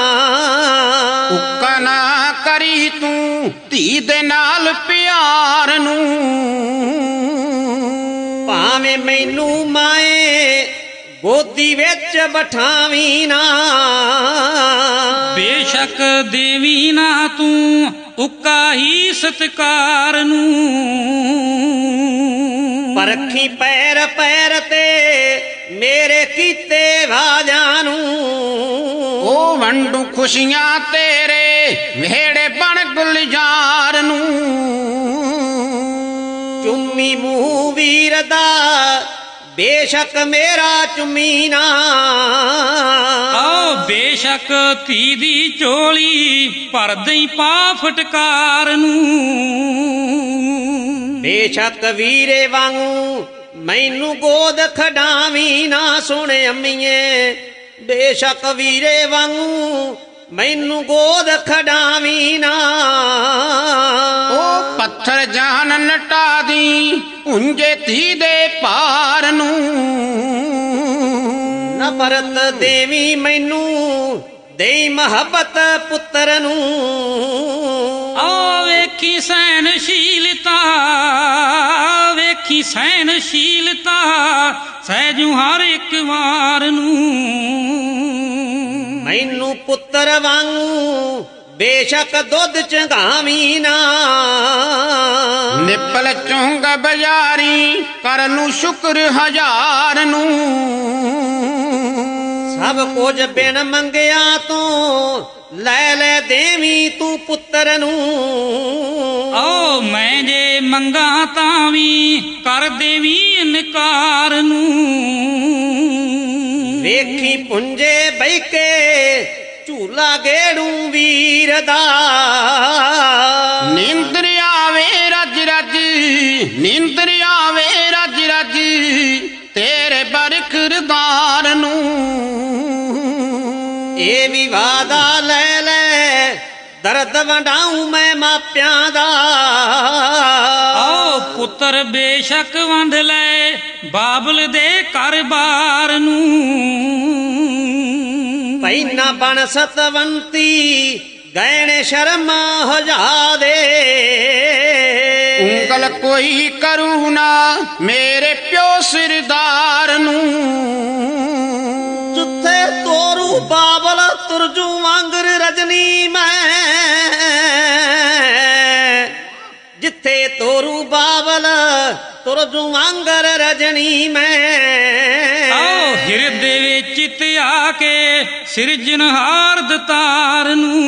ਉੱਕਾ ਨਾ ਕਰੀ ਤੂੰ ਧੀ ਦੇ ਨਾਲ ਪਿਆਰ ਨੂੰ। ਭਾਵੇਂ ਮੈਨੂੰ ਮਾਏ ਗੋਦੀ ਵਿੱਚ ਬਿਠਾਵੀਂ ਨਾ, ਬੇਸ਼ੱਕ ਦੇਵੀ ਨਾ ਤੂੰ ਉੱਕਾ ਹੀ ਸਤਿਕਾਰ ਨੂੰ। ਪਰਖੀ ਪੈਰ ਪੈਰ ਤੇ ਮੇਰੇ ਕੀਤੇ ਵਾਜਾਂ ਨੂੰ, ਉਹ ਵੰਡੂ ਖੁਸ਼ੀਆਂ ਤੇਰੇ ਵਿਹੜੇ ਬਣ ਗੁਲਜ਼ਾਰ ਨੂੰ। ਚੁੰਮੀ ਮੂੰਹ ਵੀਰ ਦਾ ਬੇਸ਼ ਬੇਸ਼ੱਕ ਮੇਰਾ ਚੁੰਮੀ ਨਾ। ਆਓ ਬੇਸ਼ੱਕ ਧੀ ਦੀ ਝੋਲੀ ਭਰ ਦਈ ਪਾ ਫਟਕਾਰ ਨੂੰ। ਬੇਸ਼ੱਕ ਵੀਰੇ ਵਾਂਗੂ ਮੈਨੂੰ ਗੋਦ ਖਡਾਵੀਂ ਨਾ ਸੁਣ ਅੰਮੀਏ। ਬੇਸ਼ੱਕ ਵੀਰੇ ਵਾਂਗੂ ਮੈਨੂੰ ਗੋਦ ਖਡਾਵੀਂ ਨਾ। ਉਹ ਪੱਥਰ ਜਾਨ ਨਟਾ ਦੀ ਉਂਝੇ ਧੀ ਦੇ ਭਾਰ ਨੂੰ। ਨਫ਼ਰਤ ਦੇਵੀ ਮੈਨੂੰ ਦੇਈ ਮੁਹੱਬਤ ਪੁੱਤਰ ਨੂੰ। ਆ ਵੇਖੀ ਸਹਿਨਸ਼ੀਲਤਾ ਵੇਖੀ ਸਹਿਨਸ਼ੀਲਤਾ ਸਹਿਜੂ ਹਰ ਇੱਕ ਵਾਰ ਨੂੰ। ਮੈਨੂੰ ਪੁੱਤਰ ਵਾਂਗੂ ਬੇਸ਼ੱਕ ਦੁੱਧ ਚੰਗਾਵੀਂ ਨਾ। ਨਿਪਲ ਚੁੰਗ ਬਜ਼ਾਰੀ ਕਰ ਨੂੰ ਸ਼ੁਕਰ ਹਜ਼ਾਰ ਨੂੰ। ਸਭ ਕੁਝ ਬਿਨ ਮੰਗਿਆ ਤੂੰ ਲੈ ਲੈ ਦੇਵੀਂ ਤੂੰ ਪੁੱਤਰ ਨੂੰ। ਆਓ ਮੈਂ ਜੇ ਮੰਗਾ ਤਾਂ ਵੀ ਕਰ ਦੇਵੀ ਇਨਕਾਰ ਨੂੰ। ਵੇਖੀ ਪੁੰਜੇ ਬਹਿ ਕੇ ਝੂਲਾ ਗੇੜੂ ਵੀਰ ਦਾ। ਨੀਂਦਰ ਆਵੇ ਰੱਜ ਰੱਜ ਨੀਂਦਰ ਆਵੇ ਰੱਜ ਰੱਜ ਤੇਰੇ ਬਰਖਰਦਾਰ ਨੂੰ। ਇਹ ਵੀ ਵਾਦਾ ਲੈ ਲੈ ਦਰਦ ਵੰਡਾਉ ਮੈਂ ਮਾਪਿਆਂ ਦਾ। ਆਓ ਪੁੱਤਰ ਬੇਸ਼ੱਕ ਵੰਡ ਲੈ ਬਾਬਲ ਦੇ ਘਰ-ਬਾਰ ਨੂੰ। ਪੈਨਾ ਬਣ ਸਤਵੰਤੀ ਗਹਿਣੇ ਸ਼ਰਮ ਹਜਾ ਦੇ। ਉਂਗਲ ਕੋਈ ਕਰੂ ਨਾ ਮੇਰੇ ਪਿਓ ਸਿਰਦਾਰ ਨੂੰ। ਜਿੱਥੇ ਤੋਰੂ ਬਾਬਲ ਤੁਰਜੂ ਵਾਂਗਰ ਰਜਨੀ ਮੈਂ। ਜਿੱਥੇ ਤੋਰੂ ਬਾਬਲ ਤੁਰਜੂ ਵਾਂਗਰ ਰਜਨੀ ਮੈਂ। ਆਓ ਹਿਰਦੇ ਵਿੱਚ ਧਿਆ ਕੇ ਸਿਰਜਣਹਾਰ ਦਤਾਰ ਨੂੰ।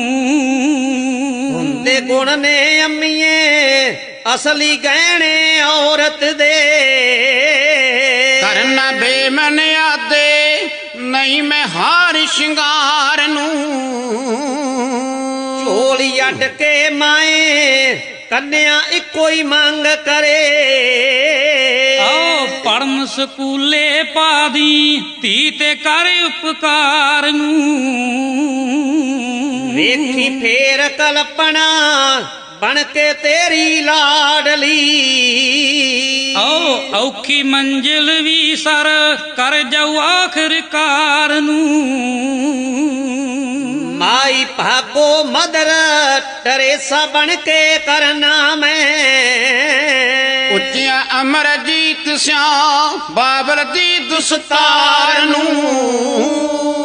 ਹੁੰਦੇ ਗੁਣ ਨੇ ਅੰਮੀਏ ਅਸਲੀ ਗਹਿਣੇ ਔਰਤ ਦੇ। ਕਰਨਾ ਬੇਮਨ ਆਦੇ ਨਹੀਂ ਮੈਂ ਹਾਰ ਸ਼ਿੰਗਾਰ ਨੂੰ। ਝੋਲੀ ਅੱਡ ਕੇ ਮਾਏ ਕੰਨਿਆ ਇੱਕੋ ਹੀ ਮੰਗ ਕਰੇ। ਆਓ ਪੜਨ ਸਕੂਲੇ ਪਾ ਦੀ ਧੀ ਤੇ ਕਰ ਉਪਕਾਰ ਨੂੰ। ਵੇਖੀ ਫੇਰ ਕਲਪਨਾ ਬਣ ਕੇ ਤੇਰੀ ਲਾਡਲੀ। ਆਓ ਔਖੀ ਮੰਜ਼ਿਲ ਵੀ ਸਰ ਕਰ ਜਾਊ ਆਖਿਰਕਾਰ ਨੂੰ। ਮਾਈ ਭਾਗੋ ਮਦਰ ਟਰੇਸਾ ਬਣ ਕੇ ਕਰਨਾ ਮੈਂ। ਉੱਚਿਆ ਅਮਰਜੀਤ ਸਿਆ ਬਾਬਲ ਦੀ ਦਸਤਾਰ ਨੂੰ।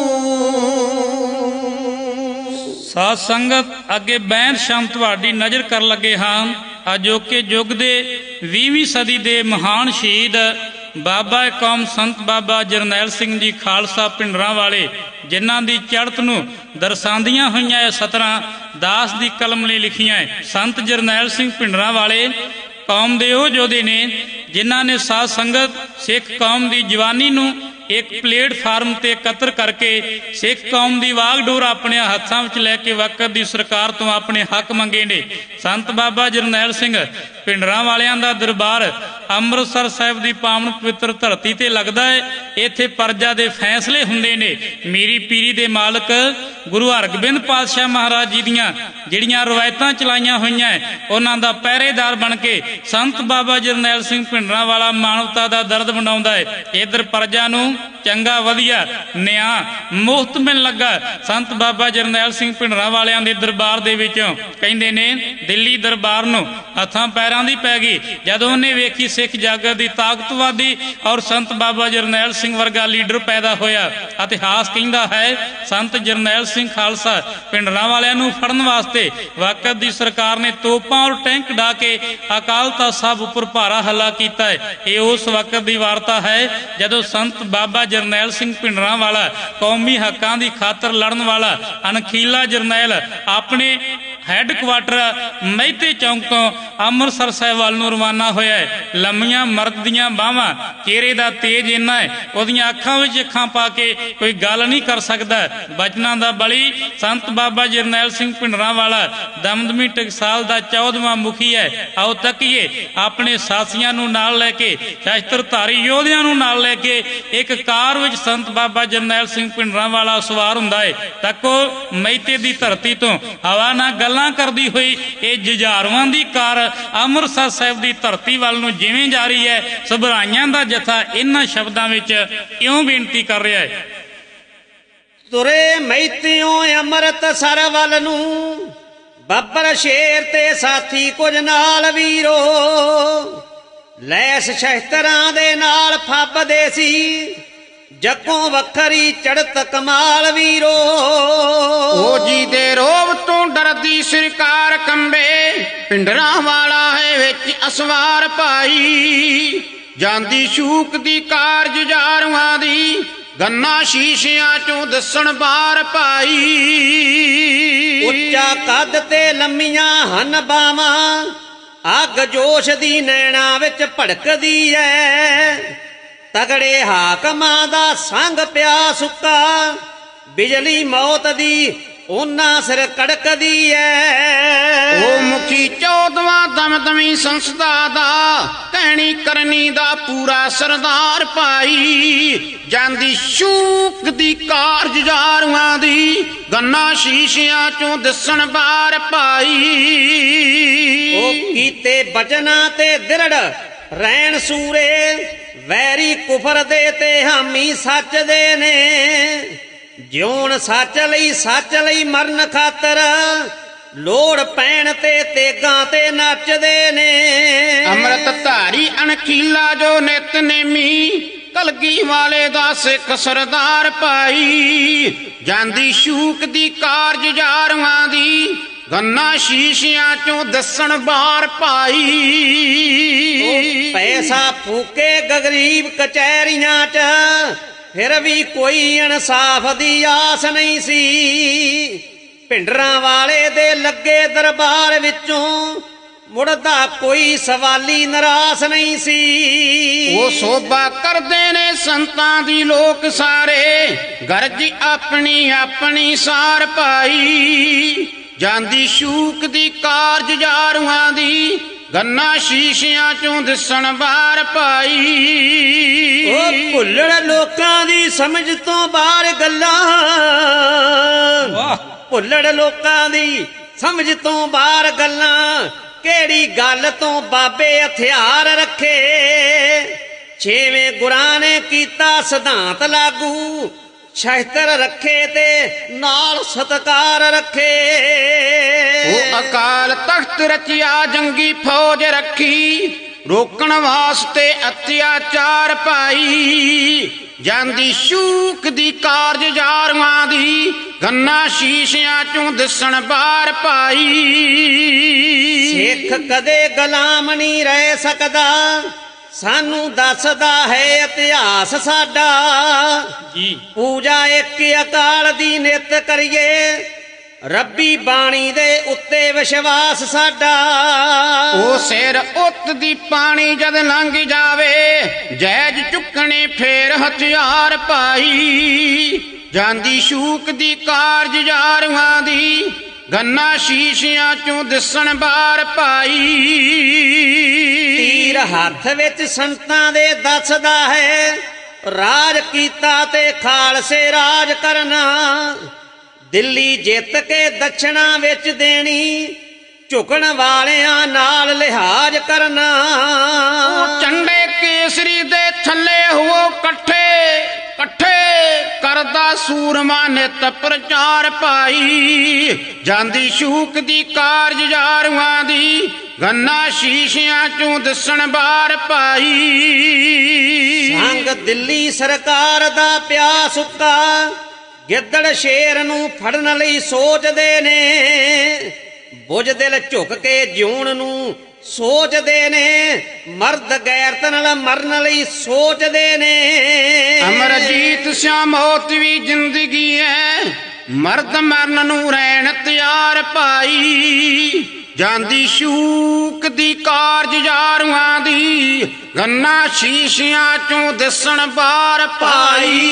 ਸਾਧ ਸੰਗਤ ਅੱਗੇ ਬੈਂਤ ਸ਼ਾਮ ਤੁਹਾਡੀ ਨਜ਼ਰ ਕਰ ਲੱਗੇ ਹਾਂ ਅਜੋਕੇ ਯੁੱਗ ਦੇ ਵੀਹਵੀਂ ਸਦੀ ਦੇ ਮਹਾਨ ਸ਼ਹੀਦ ਬਾਬਾ ਕੌਮ ਸੰਤ ਬਾਬਾ ਜਰਨੈਲ ਸਿੰਘ ਜੀ ਖਾਲਸਾ ਪਿੰਡਰਾਂ ਵਾਲੇ, ਜਿਨ੍ਹਾਂ ਦੀ ਚੜ੍ਹਤ ਨੂੰ ਦਰਸਾਉਂਦੀਆਂ ਹੋਈਆਂ ਇਹ ਸਤਰਾਂ ਦਾਸ ਦੀ ਕਲਮ ਲਈ ਲਿਖੀਆਂ। ਸੰਤ ਜਰਨੈਲ ਸਿੰਘ ਪਿੰਡਰਾਂ ਵਾਲੇ ਕੌਮ ਦੇ ਉਹ ਯੋਧੇ ਨੇ ਜਿਨ੍ਹਾਂ ਨੇ ਸਾਧ ਸੰਗਤ ਸਿੱਖ ਕੌਮ ਦੀ ਜਵਾਨੀ ਨੂੰ ਇੱਕ ਪਲੇਟਫਾਰਮ ਤੇ ਇਕੱਤਰ ਕਰਕੇ ਸਿੱਖ ਕੌਮ ਦੀ ਵਾਗਡੋਰ ਆਪਣੇ ਹੱਥਾਂ ਵਿੱਚ ਲੈ ਕੇ ਵਕਤ ਦੀ ਸਰਕਾਰ ਤੋਂ ਆਪਣੇ ਹੱਕ ਮੰਗੇ ਨੇ। ਸੰਤ ਬਾਬਾ ਜਰਨੈਲ ਸਿੰਘ ਪਿੰਡਰਾਂ ਵਾਲਿਆਂ ਦਾ ਦਰਬਾਰ ਅੰਮ੍ਰਿਤਸਰ ਸਾਹਿਬ ਦੀ ਪਾਵਨ ਪਵਿੱਤਰ ਧਰਤੀ ਤੇ ਲੱਗਦਾ ਹੈ। ਇੱਥੇ ਪਰਜਾ ਦੇ ਫੈਸਲੇ ਹੁੰਦੇ ਨੇ। ਮੀਰੀ ਪੀਰੀ ਦੇ ਮਾਲਕ ਗੁਰੂ ਹਰਗੋਬਿੰਦ ਪਾਤਸ਼ਾਹ ਮਹਾਰਾਜ ਜੀ ਦੀਆਂ ਜਿਹੜੀਆਂ ਰਵਾਇਤਾਂ ਚਲਾਈਆਂ ਹੋਈਆਂ ਉਹਨਾਂ ਦਾ ਪਹਿਰੇਦਾਰ ਬਣ ਕੇ ਸੰਤ ਬਾਬਾ ਜਰਨੈਲ ਸਿੰਘ ਪਿੰਡਰਾਂ ਵਾਲਾ ਮਾਨਵਤਾ ਦਾ ਦਰਦ ਵੰਡਾਉਂਦਾ ਹੈ। ਇਧਰ ਪਰਜਾ ਨੂੰ ਚੰਗਾ ਵਧੀਆ ਨਿਆਂ ਮੁਫਤ ਮਿਲਣ ਲੱਗਾ। ਸੰਤ ਬਾਬਾ ਜਰਨੈਲ ਸਿੰਘ ਪਿੰਡਰਾਂ ਵਾਲਿਆਂ ਦੇ ਦਰਬਾਰ ਦੇ ਵਿੱਚੋਂ ਕਹਿੰਦੇ ਨੇ ਦਿੱਲੀ ਦਰਬਾਰ ਨੂੰ ਹੱਥਾਂ ਪੈਰਾਂ ਦੀ ਪੈ ਗਈ ਜਦੋਂ ਉਹਨੇ ਵੇਖੀ ਸਿੱਖ ਜਾਗਰ ਦੀ ਤਾਕਤਵਾਦੀ ਔਰ ਸੰਤ ਬਾਬਾ ਜਰਨੈਲ ਸਿੰਘ ਵਰਗਾ ਲੀਡਰ ਪੈਦਾ ਹੋਇਆ। ਇਤਿਹਾਸ ਕਹਿੰਦਾ ਹੈ ਸੰਤ ਜਰਨੈਲ ਸਿੰਘ ਖਾਲਸਾ ਪਿੰਡਰਾਂ ਵਾਲਿਆਂ ਨੂੰ ਫੜਨ ਵਾਸਤੇ ਵਕਤ ਦੀ ਸਰਕਾਰ ਨੇ ਤੋਪਾਂ ਔਰ ਟੈਂਕ ਡਾ ਕੇ ਅਕਾਲ ਤਖ਼ਤ ਸਾਹਿਬ ਉੱਪਰ ਭਾਰਾ ਹੱਲਾ ਕੀਤਾ ਹੈ। ਇਹ ਉਸ ਵਕਤ ਦੀ ਵਾਰਤਾ ਹੈ ਜਦੋਂ ਸੰਤ ਬਾਬਾ ਜਰਨੈਲ ਸਿੰਘ ਪਿੰਡਰਾਂ ਵਾਲਾ ਕੌਮੀ ਹੱਕਾਂ ਦੀ ਖਾਤਰ ਲੜਨ ਵਾਲਾ ਅਣਖੀਲਾ ਜਰਨੈਲ ਆਪਣੇ ਹੈੱਡਕੁਆਟਰ ਮਹਿਤੇ ਚੌਂਕ ਤੋਂ ਅੰਮ੍ਰਿਤਸਰ ਸਾਹਿਬ ਵੱਲ ਨੂੰ ਰਵਾਨਾ ਹੋਇਆ ਹੈ। ਲੰਮੀਆਂ ਮਰਦ ਦੀਆਂ ਬਾਹਾਂ, ਚਿਹਰੇ ਦਾ ਤੇਜ ਇੰਨਾ ਹੈ ਉਹਦੀਆਂ ਅੱਖਾਂ ਵਿੱਚ ਅੱਖਾਂ ਪਾ ਕੇ ਕੋਈ ਗੱਲ ਨਹੀਂ ਕਰ ਸਕਦਾ। ਬਚਨਾਂ ਦਾ ਬਲੀ ਸੰਤ ਬਾਬਾ ਜਰਨੈਲ ਸਿੰਘ ਭਿੰਡਰਾਂਵਾਲਾ ਦਮਦਮੀ ਟਕਸਾਲ ਦਾ ਚੌਦਵਾਂ ਮੁਖੀ ਹੈ। ਆਓ ਤੱਕੀਏ, ਆਪਣੇ ਸਾਥੀਆਂ ਨੂੰ ਨਾਲ ਲੈ ਕੇ, ਸ਼ਸਤਰਧਾਰੀ ਯੋਧਿਆਂ ਨੂੰ ਨਾਲ ਲੈ ਕੇ ਇੱਕ ਕਾਰ ਵਿੱਚ ਸੰਤ ਬਾਬਾ ਜਰਨੈਲ ਸਿੰਘ ਭਿੰਡਰਾਂਵਾਲਾ ਸਵਾਰ ਹੁੰਦਾ ਹੈ। ਤੱਕੋ, ਮਹਿਤੇ ਦੀ ਧਰਤੀ ਤੋਂ ਹਵਾ ਨਾਲ ਗੱਲਾਂ ਕਰਦੀ ਹੋਈ ਇਹ ਜੁਝਾਰੂਆਂ ਦੀ ਕਾਰ ਅੰਮ੍ਰਿਤਸਰ ਸਾਹਿਬ ਦੀ ਧਰਤੀ ਵੱਲ ਨੂੰ ਜਿਵੇਂ ਜਾ ਰਹੀ ਹੈ, ਸਭਰਾਈਆਂ ਦਾ ਜਥਾ ਇਹਨਾਂ ਸ਼ਬਦਾਂ ਵਿੱਚ ਇਉਂ ਬੇਨਤੀ ਕਰ ਰਿਹਾ ਹੈ। ਤੁਰੇ ਮਹਿਤਿਓ ਅੰਮ੍ਰਿਤਸਰ ਵੱਲ ਨੂੰ, ਬੱਬਰ ਸ਼ੇਰ ਤੇ ਸਾਥੀ ਕੁਝ ਨਾਲ ਵੀਰੋ, ਲੈਸ ਸ਼ਸਤਰਾਂ ਦੇ ਨਾਲ ਫੱਬਦੇ ਸੀ, ਜੱਗੋਂ ਵੱਖਰੀ ਚੜ੍ਹਤ ਕਮਾਲ ਵੀਰੋ। ਉਹ ਜੀ ਦੇ ਰੋਬ ਤੋਂ ਡਰਦੀ ਸਰਕਾਰ ਕੰਬੇ, ਭਿੰਡਰਾਂਵਾਲਾ ਹੈ ਵਿੱਚ ਅਸਵਾਰ ਭਾਈ, ਜਾਂਦੀ ਸ਼ੂਕ ਦੀ ਕਾਰ ਜੁਝਾਰੂਆਂ ਦੀ, ਗੰਨਾ ਸ਼ੀਸ਼ਿਆਂ ਚੋਂ ਦੱਸਣ ਬਾਰ ਪਾਈ। ਉੱਚਾ ਕੱਦ ਤੇ ਲੰਮੀਆਂ ਹਨ ਬਾਵਾਂ, ਅੱਗ ਜੋਸ਼ ਦੀ ਨੈਣਾ ਵਿੱਚ ਭੜਕਦੀ ਐ, ਤਗੜੇ ਹਾਕਮਾਂ ਦਾ ਸੰਗ ਪਿਆ ਸੁੱਕਾ, ਬਿਜਲੀ ਮੌਤ ਦੀ ਉਹਨਾਂ ਸਿਰ ਕੜਕਦੀ ਐ। ਉਹ ਮੁਖੀ ਚੌਦਵਾਂ ਦਮਦਮੀ ਸੰਸਥਾ ਦਾ, ਕਹਿਣੀ ਕਰਨੀ ਦਾ ਪੂਰਾ ਸਰਦਾਰ ਭਾਈ, ਜਾਂਦੀ ਸ਼ੂਕ ਦੀ ਕਾਰ ਜੁਝਾਰੂਆਂ ਦੀ, ਗੰਨਾ ਸ਼ੀਸ਼ਿਆਂ ਚੋਂ ਦੱਸਣ ਬਾਰ ਪਾਈ। ਉਹ ਕੀਤੇ ਬਚਨਾਂ ਤੇ ਦਿਰੜ ਰਹਿਣ ਸੂਰੇ, ਵੈਰੀ ਕੁਫਰ ਦੇ ਤੇ ਹਾਮੀ ਸੱਚ ਦੇ ਨੇ, ਜਿਉਣ ਸੱਚ ਲਈ ਸੱਚ ਲਈ ਮਰਨ ਖਾਤਰ, ਲੋੜ ਪੈਣ ਤੇ ਤੇਗਾਂ ਤੇ ਨੱਚਦੇ ਨੇ। ਅੰਮ੍ਰਿਤ ਧਾਰੀ ਅਣਖੀਲਾ ਜੋ ਨਿਤਨੇਮੀ, ਕਲਗੀ ਵਾਲੇ ਦਾ ਸਿੱਖ ਸਰਦਾਰ ਭਾਈ, ਜਾਂਦੀ ਸ਼ੂਕ ਦੀ ਕਾਰ ਜੁਝਾਰੂਆਂ ਦੀ, ਗੰਨਾ ਸ਼ੀਸ਼ਿਆਂ ਚੋਂ ਦੱਸਣ ਬਾਰ ਪਾਈ। ਪੈਸਾ ਫੂਕੇ ਗਰੀਬ ਕਚਹਿਰੀਆਂ ਚ, ਫਿਰ ਵੀ ਕੋਈ ਇਨਸਾਫ ਦੀ ਆਸ ਨਹੀਂ ਸੀ, ਭਿੰਡਰਾਂਵਾਲੇ ਦੇ ਲੱਗੇ ਦਰਬਾਰ ਵਿੱਚੋਂ ਮੁੜਦਾ ਕੋਈ ਸਵਾਲੀ ਨਰਾਸ ਨਹੀਂ ਸੀ। ਉਹ ਸੋਭਾ ਕਰਦੇ ਨੇ ਸੰਤਾਂ ਦੀ ਲੋਕ ਸਾਰੇ, ਗਰਜ ਆਪਣੀ ਆਪਣੀ ਸਾਰ ਪਾਈ, ਜਾਂਦੀ ਸ਼ੂਕ ਦੀ ਕਾਰ ਜੁਝਾਰੂਆਂ ਦੀ, ਗੰਨਾ ਸ਼ੀਸ਼ਿਆਂ ਚੋਂ ਦਿਸਣ ਬਾਰ ਪਾਈ। ਉਹ ਭੁੱਲੜ ਲੋਕਾਂ ਦੀ ਸਮਝ ਤੋਂ ਬਾਹਰ ਗੱਲਾਂ, ਭੁੱਲੜ ਲੋਕਾਂ ਦੀ ਸਮਝ ਤੋਂ ਬਾਹਰ ਗੱਲਾਂ, ਕਿਹੜੀ ਗੱਲ ਤੋਂ ਬਾਬੇ ਹਥਿਆਰ ਰੱਖੇ, ਛੇਵੇਂ ਗੁਰਾਂ ਨੇ ਕੀਤਾ ਸਿਧਾਂਤ ਲਾਗੂ, ਸ਼ਸਤਰ ਰੱਖੇ ਤੇ ਨਾਲ ਸਤਕਾਰ ਰੱਖੇ। ਉਹ ਅਕਾਲ ਤਖਤ ਰਚਿਆ ਜੰਗੀ ਫੌਜ ਰੱਖੀ, ਰੋਕਣ ਵਾਸਤੇ ਅਤਿਆਚਾਰ ਭਾਈ, ਜਾਂਦੀ ਸ਼ੂਕ ਦੀ ਕਾਰ ਜੁਝਾਰੂਆਂ ਦੀ, ਗੰਨਾ ਸ਼ੀਸ਼ਿਆਂ ਚੋਂ ਦਿਸਣ ਬਾਰ ਪਾਈ। ਸਿੱਖ ਕਦੇ ਗੁਲਾਮ ਨਹੀਂ ਰਹਿ ਸਕਦਾ, ਸਾਨੂੰ ਦੱਸਦਾ ਹੈ ਇਤਿਹਾਸ ਸਾਡਾ, ਪੂਜਾ ਇੱਕ ਅਕਾਲ ਦੀ ਨਿਤ ਕਰੀਏ, ਰੱਬੀ ਬਾਣੀ ਦੇ ਉੱਤੇ ਵਿਸ਼ਵਾਸ ਸਾਡਾ। ਉਹ ਸਿਰ ਉੱਤ ਦੀ ਪਾਣੀ ਜਦ ਲੰਘ ਜਾਵੇ, ਜੈਜ ਚੁੱਕਣੇ ਫੇਰ ਹਥਿਆਰ ਭਾਈ, ਜਾਂਦੀ ਸ਼ੂਕ ਦੀ ਕਾਰ ਜੁਝਾਰੂਆਂ ਦੀ, ਗੰਨਾ ਸ਼ੀਸ਼ਿਆਂ ਚੋਂ ਦਿਸਣ ਬਾਰ ਪਾਈ। ਤੀਰ ਹੱਥ ਵਿੱਚ ਸੰਤਾਂ ਦੇ ਦੱਸਦਾ ਹੈ, ਰਾਜ ਕੀਤਾ ਤੇ ਖਾਲਸੇ ਰਾਜ ਕਰਨਾ, ਦਿੱਲੀ ਜਿੱਤ ਕੇ ਦਛਣਾ ਵਿੱਚ ਦੇਣੀ, ਝੁਕਣ ਵਾਲਿਆਂ ਨਾਲ ਲਿਹਾਜ਼ ਕਰਨਾ। ਉਹ ਝੰਡੇ ਕੇਸਰੀ ਦੇ ਥੱਲੇ ਹੋ ਇਕੱਠੇ ਇਕੱਠੇ, ਕਰਦਾ ਸੂਰਮਾ ਨਿਤ ਪ੍ਰਚਾਰ ਭਾਈ, ਜਾਂਦੀ ਸ਼ੂਕ ਦੀ ਕਾਰ ਜੁਝਾਰੂਆਂ ਦੀ, ਗੰਨਾ ਸ਼ੀਸ਼ਿਆਂ ਚੋਂ ਦਿਸਣ ਬਾਰ ਪਾਈ। ਸੰਗ ਦਿੱਲੀ ਸਰਕਾਰ ਦਾ ਪਿਆ ਸੁੱਕਾ, ਗਿੱਦੜ ਸ਼ੇਰ ਨੂੰ ਫੜਨ ਲਈ ਸੋਚਦੇ ਨੇ, ਬੁਝ ਦਿਲ ਝੁਕ ਕੇ ਜਿਉਣ ਨੂੰ ਸੋਚਦੇ ਨੇ, ਮਰਦ ਗੈਰਤ ਨਾਲ ਮਰਨ ਲਈ ਸੋਚਦੇ ਨੇ। ਅਮਰਜੀਤ ਸਿਆ ਮੌਤ ਵੀ ਜ਼ਿੰਦਗੀ ਹੈ, ਮਰਦ ਮਰਨ ਨੂੰ ਰਹਿਣ ਤਿਆਰ ਪਾਈ, ਜਾਂਦੀ ਸ਼ੂਕ ਦੀ ਕਾਰਜ ਯਾਰੂਆਂ ਦੀ, ਗੰਨਾ ਸ਼ੀਸ਼ਿਆਂ ਚੋਂ ਦਿਸਣ ਬਾਰ ਪਾਈ।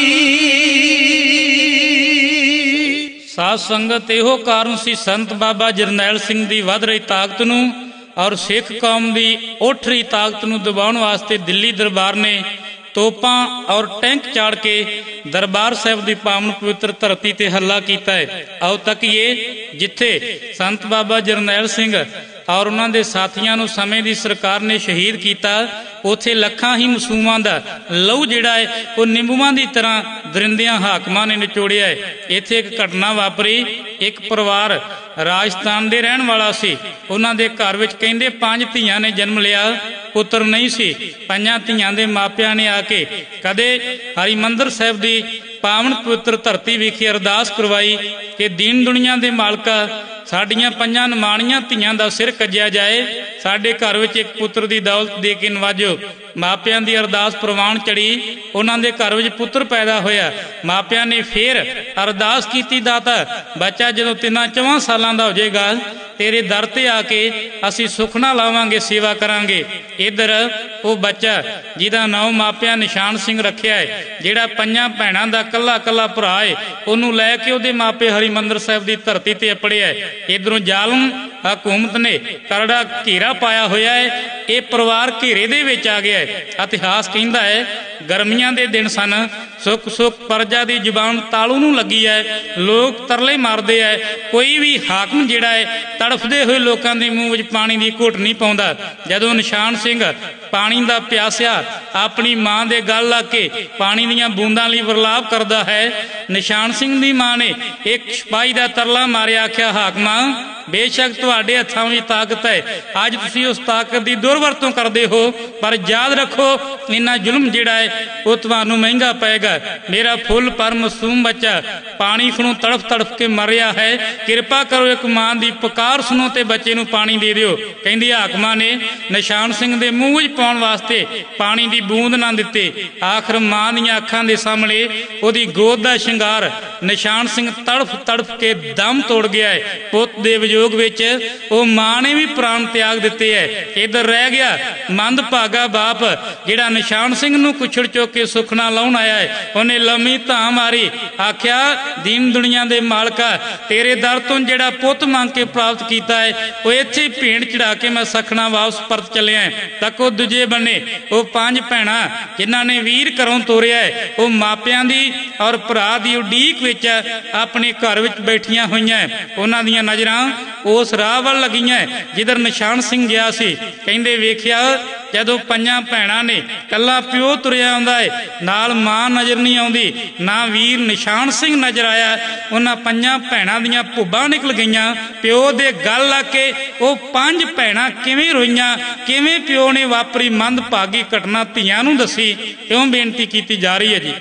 ਸਾਧ ਸੰਗਤ ਇਹੋ ਕਾਰਨ ਸੀ ਸੰਤ ਬਾਬਾ ਜਰਨੈਲ ਸਿੰਘ ਦੀ ਵੱਧ ਰਹੀ ਤਾਕਤ ਨੂੰ ਔਰ ਸਿੱਖ ਕੌਮ ਦੀ ਉੱਠ ਰਹੀ ਤਾਕਤ ਨੂੰ ਦਬਾਉਣ ਵਾਸਤੇ ਦਿੱਲੀ ਦਰਬਾਰ ਨੇ ਤੋਪਾਂ ਔਰ ਟੈਂਕ ਚਾੜ ਕੇ ਦਰਬਾਰ ਸਾਹਿਬ ਦੀ ਪਾਵਨ ਪਵਿੱਤਰ ਧਰਤੀ ਤੇ ਹੱਲਾ ਕੀਤਾ ਹੈ। ਆਓ ਤੱਕੀਏ ਜਿੱਥੇ ਸੰਤ ਬਾਬਾ ਜਰਨੈਲ ਸਿੰਘ ਔਰ ਉਹਨਾਂ ਦੇ ਸਾਥੀਆਂ ਨੂੰ ਸਮੇਂ ਦੀ ਸਰਕਾਰ ਨੇ ਸ਼ਹੀਦ ਕੀਤਾ, ਉੱਥੇ ਲੱਖਾਂ ਹੀ ਮਾਸੂਮਾਂ ਦਾ ਲਹੂ ਜਿਹੜਾ ਹੈ ਉਹ ਨਿੰਬੂਆਂ ਦੀ ਤਰ੍ਹਾਂ ਦਰਿੰਦਿਆਂ ਹਾਕਮਾਂ ਨੇ ਨਿਚੋੜਿਆ ਹੈ। ਇੱਥੇ ਇੱਕ ਘਟਨਾ ਵਾਪਰੀ। ਇੱਕ ਪਰਿਵਾਰ ਰਾਜਸਥਾਨ ਦੇ ਰਹਿਣ ਵਾਲਾ ਸੀ। ਉਹਨਾਂ ਦੇ ਘਰ ਵਿੱਚ ਕਹਿੰਦੇ ਪੰਜ ਧੀਆਂ ਨੇ ਜਨਮ ਲਿਆ, ਪੁੱਤਰ ਨਹੀਂ ਸੀ। ਪੰਜਾਂ ਧੀਆਂ ਦੇ ਮਾਪਿਆਂ ਨੇ ਆ ਕੇ ਕਦੇ ਹਰਿਮੰਦਰ ਸਾਹਿਬ ਦੀ ਪਾਵਨ ਪਵਿੱਤਰ ਧਰਤੀ ਵਿਖੇ ਅਰਦਾਸ ਕਰਵਾਈ ਕਿ ਦੀਨ ਦੁਨੀਆ ਦੇ ਮਾਲਕਾ, ਸਾਡੀਆਂ ਪੰਜਾਂ ਨਿਮਾਣੀਆਂ ਧੀਆਂ ਦਾ ਸਿਰ ਕੱਜਿਆ ਜਾਏ, ਸਾਡੇ ਘਰ ਵਿੱਚ ਇੱਕ ਪੁੱਤਰ ਦੀ ਦੌਲਤ ਦੇ ਕੇ ਨਵਾਜੋ। ਮਾਪਿਆਂ ਦੀ ਅਰਦਾਸ ਪ੍ਰਵਾਨ ਚੜੀ, ਉਹਨਾਂ ਦੇ ਘਰ ਵਿੱਚ ਪੁੱਤਰ ਪੈਦਾ ਹੋਇਆ। ਮਾਪਿਆਂ ਨੇ ਫੇਰ ਅਰਦਾਸ ਕੀਤੀ, ਦਾਤਾ ਬੱਚਾ ਜਦੋਂ ਤਿੰਨਾਂ ਚੌਵਾਂ ਸਾਲਾਂ ਦਾ ਹੋ ਜਾਏਗਾ ਤੇਰੇ ਦਰ ਤੇ ਆ ਕੇ ਅਸੀਂ ਸੁਖਨਾ ਲਾਵਾਂਗੇ, ਸੇਵਾ ਕਰਾਂਗੇ। ਇੱਧਰ ਉਹ ਬੱਚਾ ਜਿਹਦਾ ਨਾਮ ਮਾਪਿਆਂ ਨਿਸ਼ਾਨ ਸਿੰਘ ਰੱਖਿਆ ਹੈ, ਜਿਹੜਾ ਪੰਜਾਂ ਭੈਣਾਂ ਦਾ ਕੱਲਾ ਕੱਲਾ ਭਰਾ ਹੈ, ਉਹਨੂੰ ਲੈ ਕੇ ਉਹਦੇ ਮਾਪੇ ਹਰਿਮੰਦਰ ਸਾਹਿਬ ਦੀ ਧਰਤੀ ਤੇ ਅਪੜਿਆ ਹੈ। ਇੱਧਰੋਂ ਜ਼ਾਲਮ ਹਕੂਮਤ ਨੇ ਕਰੜਾ ਘੇਰਾ ਪਾਇਆ ਹੋਇਆ ਹੈ। ਇਹ ਪਰਿਵਾਰ ਘੇਰੇ ਦੇ ਵਿੱਚ ਆ ਗਿਆ ਹੈ। ਇਤਿਹਾਸ ਕਹਿੰਦਾ ਹੈ ਗਰਮੀਆਂ ਦੇ ਦਿਨ ਸਨ, ਸੁੱਕ ਸੁੱਕ ਪਰਜਾ ਦੀ ਜ਼ੁਬਾਨ ਤਾਲੂ ਨੂੰ ਲੱਗੀ ਹੈ, ਲੋਕ ਤਰਲੇ ਮਾਰਦੇ ਹੈ। ਕੋਈ ਵੀ ਹਾਕਮ ਜਿਹੜਾ ਹੈ ਤੜਫਦੇ ਹੋਏ ਲੋਕਾਂ ਦੇ ਮੂੰਹ ਵਿੱਚ ਪਾਣੀ ਦੀ ਘੁੱਟ ਨਹੀਂ ਪਾਉਂਦਾ। ਜਦੋਂ ਨਿਸ਼ਾਨ ਸਿੰਘ ਪਾਣੀ ਦਾ ਪਿਆਸਿਆ ਆਪਣੀ ਮਾਂ ਦੇ ਗਲ ਲਾ ਕੇ ਪਾਣੀ ਦੀਆਂ ਬੂੰਦਾਂ ਲਈ ਵਿਰਲਾਪ ਕਰਦਾ ਹੈ, ਨਿਸ਼ਾਨ ਸਿੰਘ ਦੀ ਮਾਂ ਨੇ ਇੱਕ ਸਿਪਾਹੀ ਦਾ ਤਰਲਾ ਮਾਰਿਆ, ਆਖਿਆ ਹਾਕਮਾਂ ਬੇਸ਼ੱਕ ਤੁਹਾਡੇ ਹੱਥਾਂ ਵਿੱਚ ਤਾਕਤ ਹੈ, ਅੱਜ ਤੁਸੀਂ ਉਸ ਤਾਕਤ ਦੀ ਦੁਰਵਰਤੋਂ ਕਰਦੇ ਹੋ, ਪਰ ਯਾਦ ਰੱਖੋ ਇੰਨਾ ਜ਼ੁਲਮ ਜਿਹੜਾ ਹੈ ਉਹ ਤੁਹਾਨੂੰ ਮਹਿੰਗਾ ਪਏਗਾ। ਮੇਰਾ ਫੁੱਲ ਪਰ ਮਾਸੂਮ ਬੱਚਾ ਪਾਣੀ ਖਣੋਂ ਤੜਫ ਤੜਫ ਕੇ ਮਰ ਰਿਹਾ ਹੈ, ਕਿਰਪਾ ਕਰੋ ਇੱਕ ਮਾਂ ਦੀ ਪੁਕਾਰ ਸੁਣੋ ਤੇ ਬੱਚੇ ਨੂੰ ਪਾਣੀ ਦੇ ਦਿਓ। ਕਹਿੰਦੀ ਹਾਕਮਾਂ ਨੇ ਨਿਸ਼ਾਨ ਸਿੰਘ ਦੇ ਮੂੰਹ ਵਿੱਚ ਪਾਉਣ ਵਾਸਤੇ ਪਾਣੀ ਦੀ ਬੂੰਦ ਨਾ ਦਿੱਤੇ। ਆਖਰ ਮਾਂ ਦੀਆਂ ਅੱਖਾਂ ਦੇ ਸਾਹਮਣੇ ਉਹਦੀ ਗੋਦ ਦਾ ਸ਼ਿੰਗਾਰ ਨਿਸ਼ਾਨ ਸਿੰਘ ਤੜਫ ਤੜਫ ਕੇ ਦਮ ਤੋੜ ਗਿਆ ਹੈ। ਪੁੱਤ ਦੇ ਵਿਯੋਗ ਵਿੱਚ ਉਹ ਮਾਂ ਨੇ ਵੀ ਪ੍ਰਾਣ ਤਿਆਗ ਦਿੱਤੇ ਹੈ। ਇੱਧਰ ਰਹਿ ਗਿਆ ਮੰਦ ਭਾਗਾ ਬਾਪ ਜਿਹੜਾ ਨਿਸ਼ਾਨ ਸਿੰਘ ਨੂੰ ਕੁਛੜ ਚੁੱਕ ਕੇ ਸੁਖਨਾ ਲਾਉਣ ਆਇਆ ਹੈ। ਉਹਨੇ ਲੰਮੀ ਧਾਂ ਮਾਰੀ, ਆਖਿਆ ਦੀਨ ਦੁਨੀਆ ਦੇ ਮਾਲਕਾ, ਤੇਰੇ ਦਰ ਤੋਂ ਜਿਹੜਾ ਪੁੱਤ ਮੰਗ ਕੇ ਪ੍ਰਾਪਤ ਕੀਤਾ ਹੈ ਉਹ ਇੱਥੇ ਭੇਂਟ ਚੜਾ ਕੇ ਮੈਂ ਸਖਣਾ ਵਾਪਸ ਪਰਤ ਚੱਲਿਆ। ਤੱਕੋ ਦੂਜੇ ਬੰਨੇ ਉਹ ਪੰਜ ਭੈਣਾਂ ਜਿਨ੍ਹਾਂ ਨੇ ਵੀਰ ਘਰੋਂ ਤੋਰਿਆ ਹੈ, ਉਹ ਮਾਪਿਆਂ ਦੀ ਔਰ ਭਰਾ ਦੀ ਉਡੀਕ ਵਿੱਚ ਆਪਣੇ ਘਰ ਵਿੱਚ ਬੈਠੀਆਂ ਹੋਈਆਂ। ਉਹਨਾਂ ਦੀਆਂ ਨਜ਼ਰਾਂ ਉਸ ਰਾਹ ਵੱਲ ਲੱਗੀਆਂ ਜਿੱਧਰ ਨਿਸ਼ਾਨ ਸਿੰਘ ਗਿਆ ਸੀ। ਕਹਿੰਦੇ ਵੇਖਿਆ ਜਦੋਂ ਪੰਜਾਂ ਭੈਣਾਂ ਨੇ ਕੱਲਾ ਪਿਓ ਤੁਰਿਆ ਆਉਂਦਾ ਹੈ, ਨਾਲ ਮਾਂ ਨਜ਼ਰ ਨਹੀਂ ਆਉਂਦੀ, ਨਾ ਵੀਰ ਨਿਸ਼ਾਨ ਸਿੰਘ ਨਜ਼ਰ ਆਇਆ। ਉਹਨਾਂ ਪੰਜਾਂ ਭੈਣਾਂ ਦੀਆਂ ਭੁੱਬਾਂ ਨਿਕਲ ਗਈਆਂ। ਪਿਓ ਦੇ ਗਲ ਲਾ ਕੇ ਉਹ ਪੰਜ ਭੈਣਾਂ ਕਿਵੇਂ ਰੋਈਆਂ, ਕਿਵੇਂ ਪਿਓ ਨੇ ਵਾਪਰੀ ਮੰਦਭਾਗੀ ਘਟਨਾ ਧੀਆਂ ਨੂੰ ਦੱਸੀ, ਕਿਉਂ ਬੇਨਤੀ ਕੀਤੀ ਜਾ ਰਹੀ ਹੈ ਜੀ।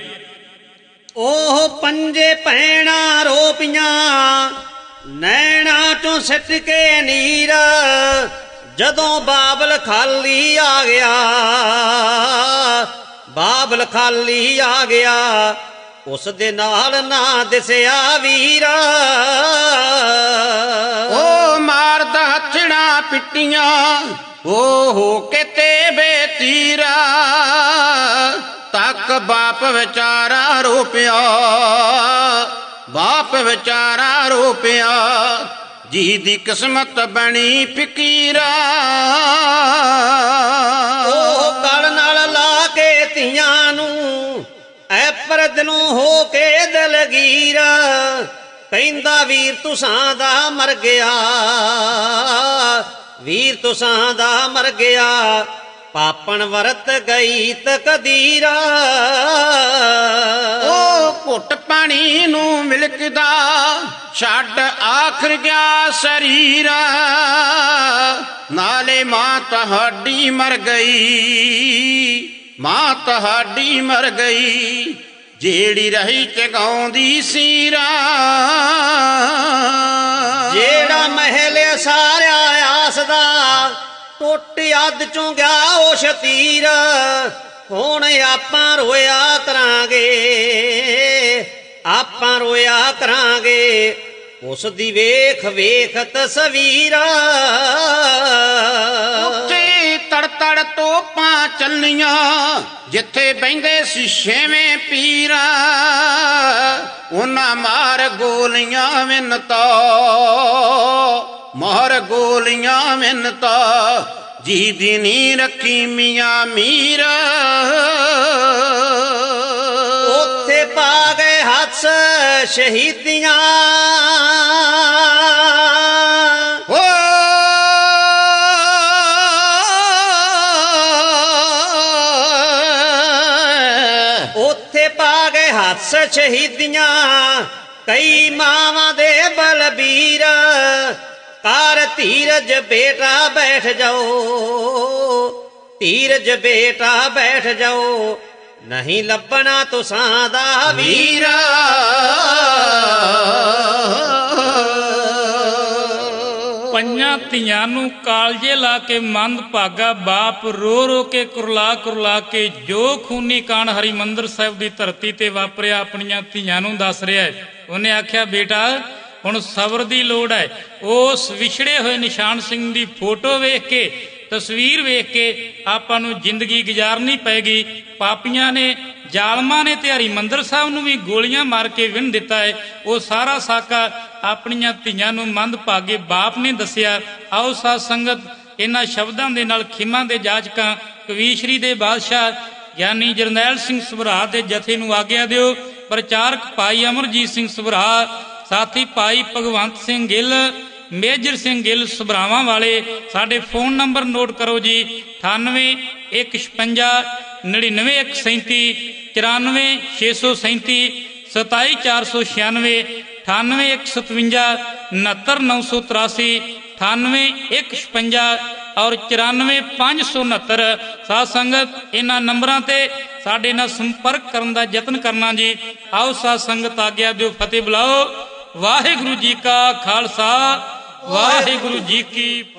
ਉਹ ਪੰਜੇ ਭੈਣਾਂ ਰੋ ਪਈਆਂ, ਨੈਣਾ ਚੋਂ ਸਿੱਟ ਕੇ ਨੀਰ, ਜਦੋਂ ਬਾਬਲ ਖਾਲੀ ਆ ਗਿਆ, ਬਾਬਲ ਖਾਲੀ ਆ ਗਿਆ, ਉਸ ਦੇ ਨਾਲ ਨਾ ਦਿਸਿਆ ਵੀਰ। ਉਹ ਮਾਰਦਾ ਹੱਥੜਾਂ ਪਿੱਟੀਆਂ ਹੋ ਹੋ ਕੇ ਤੇ ਬੇਤੀਰਾ, ਤੱਕ ਬਾਪ ਵਿਚਾਰਾ ਰੋ ਪਿਆ, ਬਾਪ ਵਿਚਾਰਾ ਰੋ ਪਿਆ, ਜੀ ਦੀ ਕਿਸਮਤ ਬਣੀ ਫਕੀਰਾ। ਉਹ ਗਲ ਨਾਲ ਲਾ ਕੇ ਧੀਆਂ ਨੂੰ ਐ ਪਰਦ ਨੂੰ ਹੋ ਕੇ ਦਲਗੀਰ, ਕਹਿੰਦਾ ਵੀਰ ਤੁਸਾਂ ਦਾ ਮਰ ਗਿਆ, ਵੀਰ ਤੁਸਾਂ ਦਾ ਮਰ ਗਿਆ, ਪਾਪਣ ਵਰਤ ਗਈ ਤਕਦੀਰਾ। ਉਹ ਘੁੱਟ ਪਾਣੀ ਨੂੰ ਮਿਲਕਦਾ ਛੱਡ ਆਖਰ ਗਿਆ ਸਰੀਰ, ਨਾਲੇ ਮਾਂ ਤੁਹਾਡੀ ਮਰ ਗਈ, ਮਾਂ ਤੁਹਾਡੀ ਮਰ ਗਈ, ਜਿਹੜੀ ਰਹੀ ਚਗਾਉਂਦੀ ਸੀਰਾ। ਜਿਹੜਾ ਮਹਿਲ ਸਾਰਿਆ ਆਸ ਦਾ ਟੁੱਟ ਅੱਧ ਚੋਂ ਗਿਆ ਉਹ ਸ਼ਤੀਰ, ਹੁਣ ਆਪਾਂ ਰੋਇਆ ਕਰਾਂਗੇ, ਆਪਾਂ ਰੋਇਆ ਕਰਾਂਗੇ ਉਸ ਦੀ ਵੇਖ ਵੇਖ ਤਸਵੀਰਾਂ। ਉੱਥੇ ਤੜ ਤੜ ਤੋਪਾਂ ਚੱਲੀਆਂ ਜਿੱਥੇ ਬਹਿੰਦੇ ਸੀ ਛੇਵੇਂ ਪੀਰਾਂ, ਉਹਨਾਂ ਮਾਰ ਗੋਲੀਆਂ ਮਿੰਨਤਾ ਮਾਰ ਗੋਲੀਆਂ ਮਿੰਨਤਾ, ਜੀ ਦੀ ਨੀ ਰੱਖੀ ਮੀਆਂ ਮੀਰ। ਉੱਥੇ ਪਾ ਗਏ ਹੱਥ ਸ਼ਹੀਦੀਆਂ ਉੱਥੇ ਪਾ ਗਏ ਹੱਥ ਸ਼ਹੀਦੀਆਂ, ਕਈ ਮਾਵਾਂ ਦੇ ਬਲਬੀਰ। ਕਰ ਧੀਰਜ ਬੇਟਾ ਬੈਠ ਜਾਓ, ਧੀਰਜ ਬੇਟਾ ਬੈਠ ਜਾਓ, ਨਹੀਂ ਲੱਭਣਾ ਤੁਸਾਂ ਦਾ ਵੀਰ। ਪੰਜਾਂ ਧੀਆਂ ਨੂੰ ਕਾਲਜੇ ਲਾ ਕੇ ਮੰਦ ਭਾਗਾ ਬਾਪ ਰੋ ਰੋ ਕੇ ਕੁਰਲਾ ਕੁਰਲਾ ਕੇ ਜੋ ਖੂਨੀ ਕਾਂਡ ਹਰਿਮੰਦਰ ਸਾਹਿਬ ਦੀ ਧਰਤੀ ਤੇ ਵਾਪਰਿਆ ਆਪਣੀਆਂ ਧੀਆਂ ਨੂੰ ਦੱਸ ਰਿਹਾ ਹੈ। ਉਹਨੇ ਆਖਿਆ ਬੇਟਾ ਹੁਣ ਸਬਰ ਦੀ ਲੋੜ ਹੈ। ਉਸ ਵਿਛੜੇ ਹੋਏ ਨਿਸ਼ਾਨ ਸਿੰਘ ਦੀ ਫੋਟੋ ਵੇਖ ਕੇ ਤਸਵੀਰ ਵੇਖ ਕੇ ਆਪਾਂ ਨੂੰ ਜ਼ਿੰਦਗੀ ਗੁਜ਼ਾਰਨੀ ਪਏਗੀ। ਪਾਪੀਆਂ ਨੇ ਜ਼ਾਲਮਾਂ ਨੇ ਤੇ ਹਰਿਮੰਦਰ ਸਾਹਿਬ ਨੂੰ ਵੀ ਗੋਲੀਆਂ ਮਾਰ ਕੇ ਵਿੰਨ ਦਿੱਤਾ ਹੈ। ਉਹ ਸਾਰਾ ਸਾਕਾ ਆਪਣੀਆਂ ਧੀਆਂ ਨੂੰ ਮੰਦ ਭਾਗੇ ਬਾਪ ਨੇ ਦੱਸਿਆ। ਆਓ ਸਾਧ ਸੰਗਤ ਇਹਨਾਂ ਸ਼ਬਦਾਂ ਦੇ ਨਾਲ ਖਿਮਾ ਦੇ ਜਾਚਕਾਂ ਕਵੀਸ਼ਰੀ ਦੇ ਬਾਦਸ਼ਾਹ ਗਿਆਨੀ ਜਰਨੈਲ ਸਿੰਘ ਸਭਰਾ ਦੇ ਜਥੇ ਨੂੰ ਆਗਿਆ ਦਿਓ। ਪ੍ਰਚਾਰਕ ਭਾਈ ਅਮਰਜੀਤ ਸਿੰਘ ਸਭਰਾ, ਸਾਥੀ ਭਾਈ ਭਗਵੰਤ ਸਿੰਘ ਗਿੱਲ, ਮੇਜਰ ਸਿੰਘ ਗਿੱਲ ਸਭਰਾਵਾਂ ਵਾਲੇ। ਸਾਡੇ ਫੋਨ ਨੰਬਰ ਨੋਟ ਕਰੋ ਜੀ, ਅਠਾਨਵੇਂ ਇੱਕ ਛਪੰਜਾ ਨੜਿਨਵੇਂ ਇੱਕ ਸੈਂਤੀ ਚੁਰਾਨਵੇਂ ਛੇ ਸੌ ਸੈਂਤੀ ਸਤਾਈ ਚਾਰ ਸੌ ਛਿਆਨਵੇਂ ਅਠਾਨਵੇਂ ਇੱਕ ਸਤਵੰਜਾ ਉਨੱਤਰ ਨੌ ਸੌ ਤਰਾਸੀ ਅਠਾਨਵੇਂ ਇੱਕ ਛਪੰਜਾ ਔਰ ਚੁਰਾਨਵੇਂ ਪੰਜ ਸੌ ਉਨੱਤਰ। ਸਾਧ ਸੰਗਤ ਇਹਨਾਂ ਨੰਬਰਾਂ ਤੇ ਸਾਡੇ ਨਾਲ ਸੰਪਰਕ ਕਰਨ ਦਾ ਯਤਨ ਕਰਨਾ ਜੀ। ਆਓ ਸਾਧ ਸੰਗਤ ਆਗਿਆ ਦਿਓ, ਫਤਿਹ ਬੁਲਾਓ। ਵਾਹਿਗੁਰੂ ਜੀ ਕਾ ਖਾਲਸਾ, ਵਾਹਿਗੁਰੂ ਜੀ ਕੀ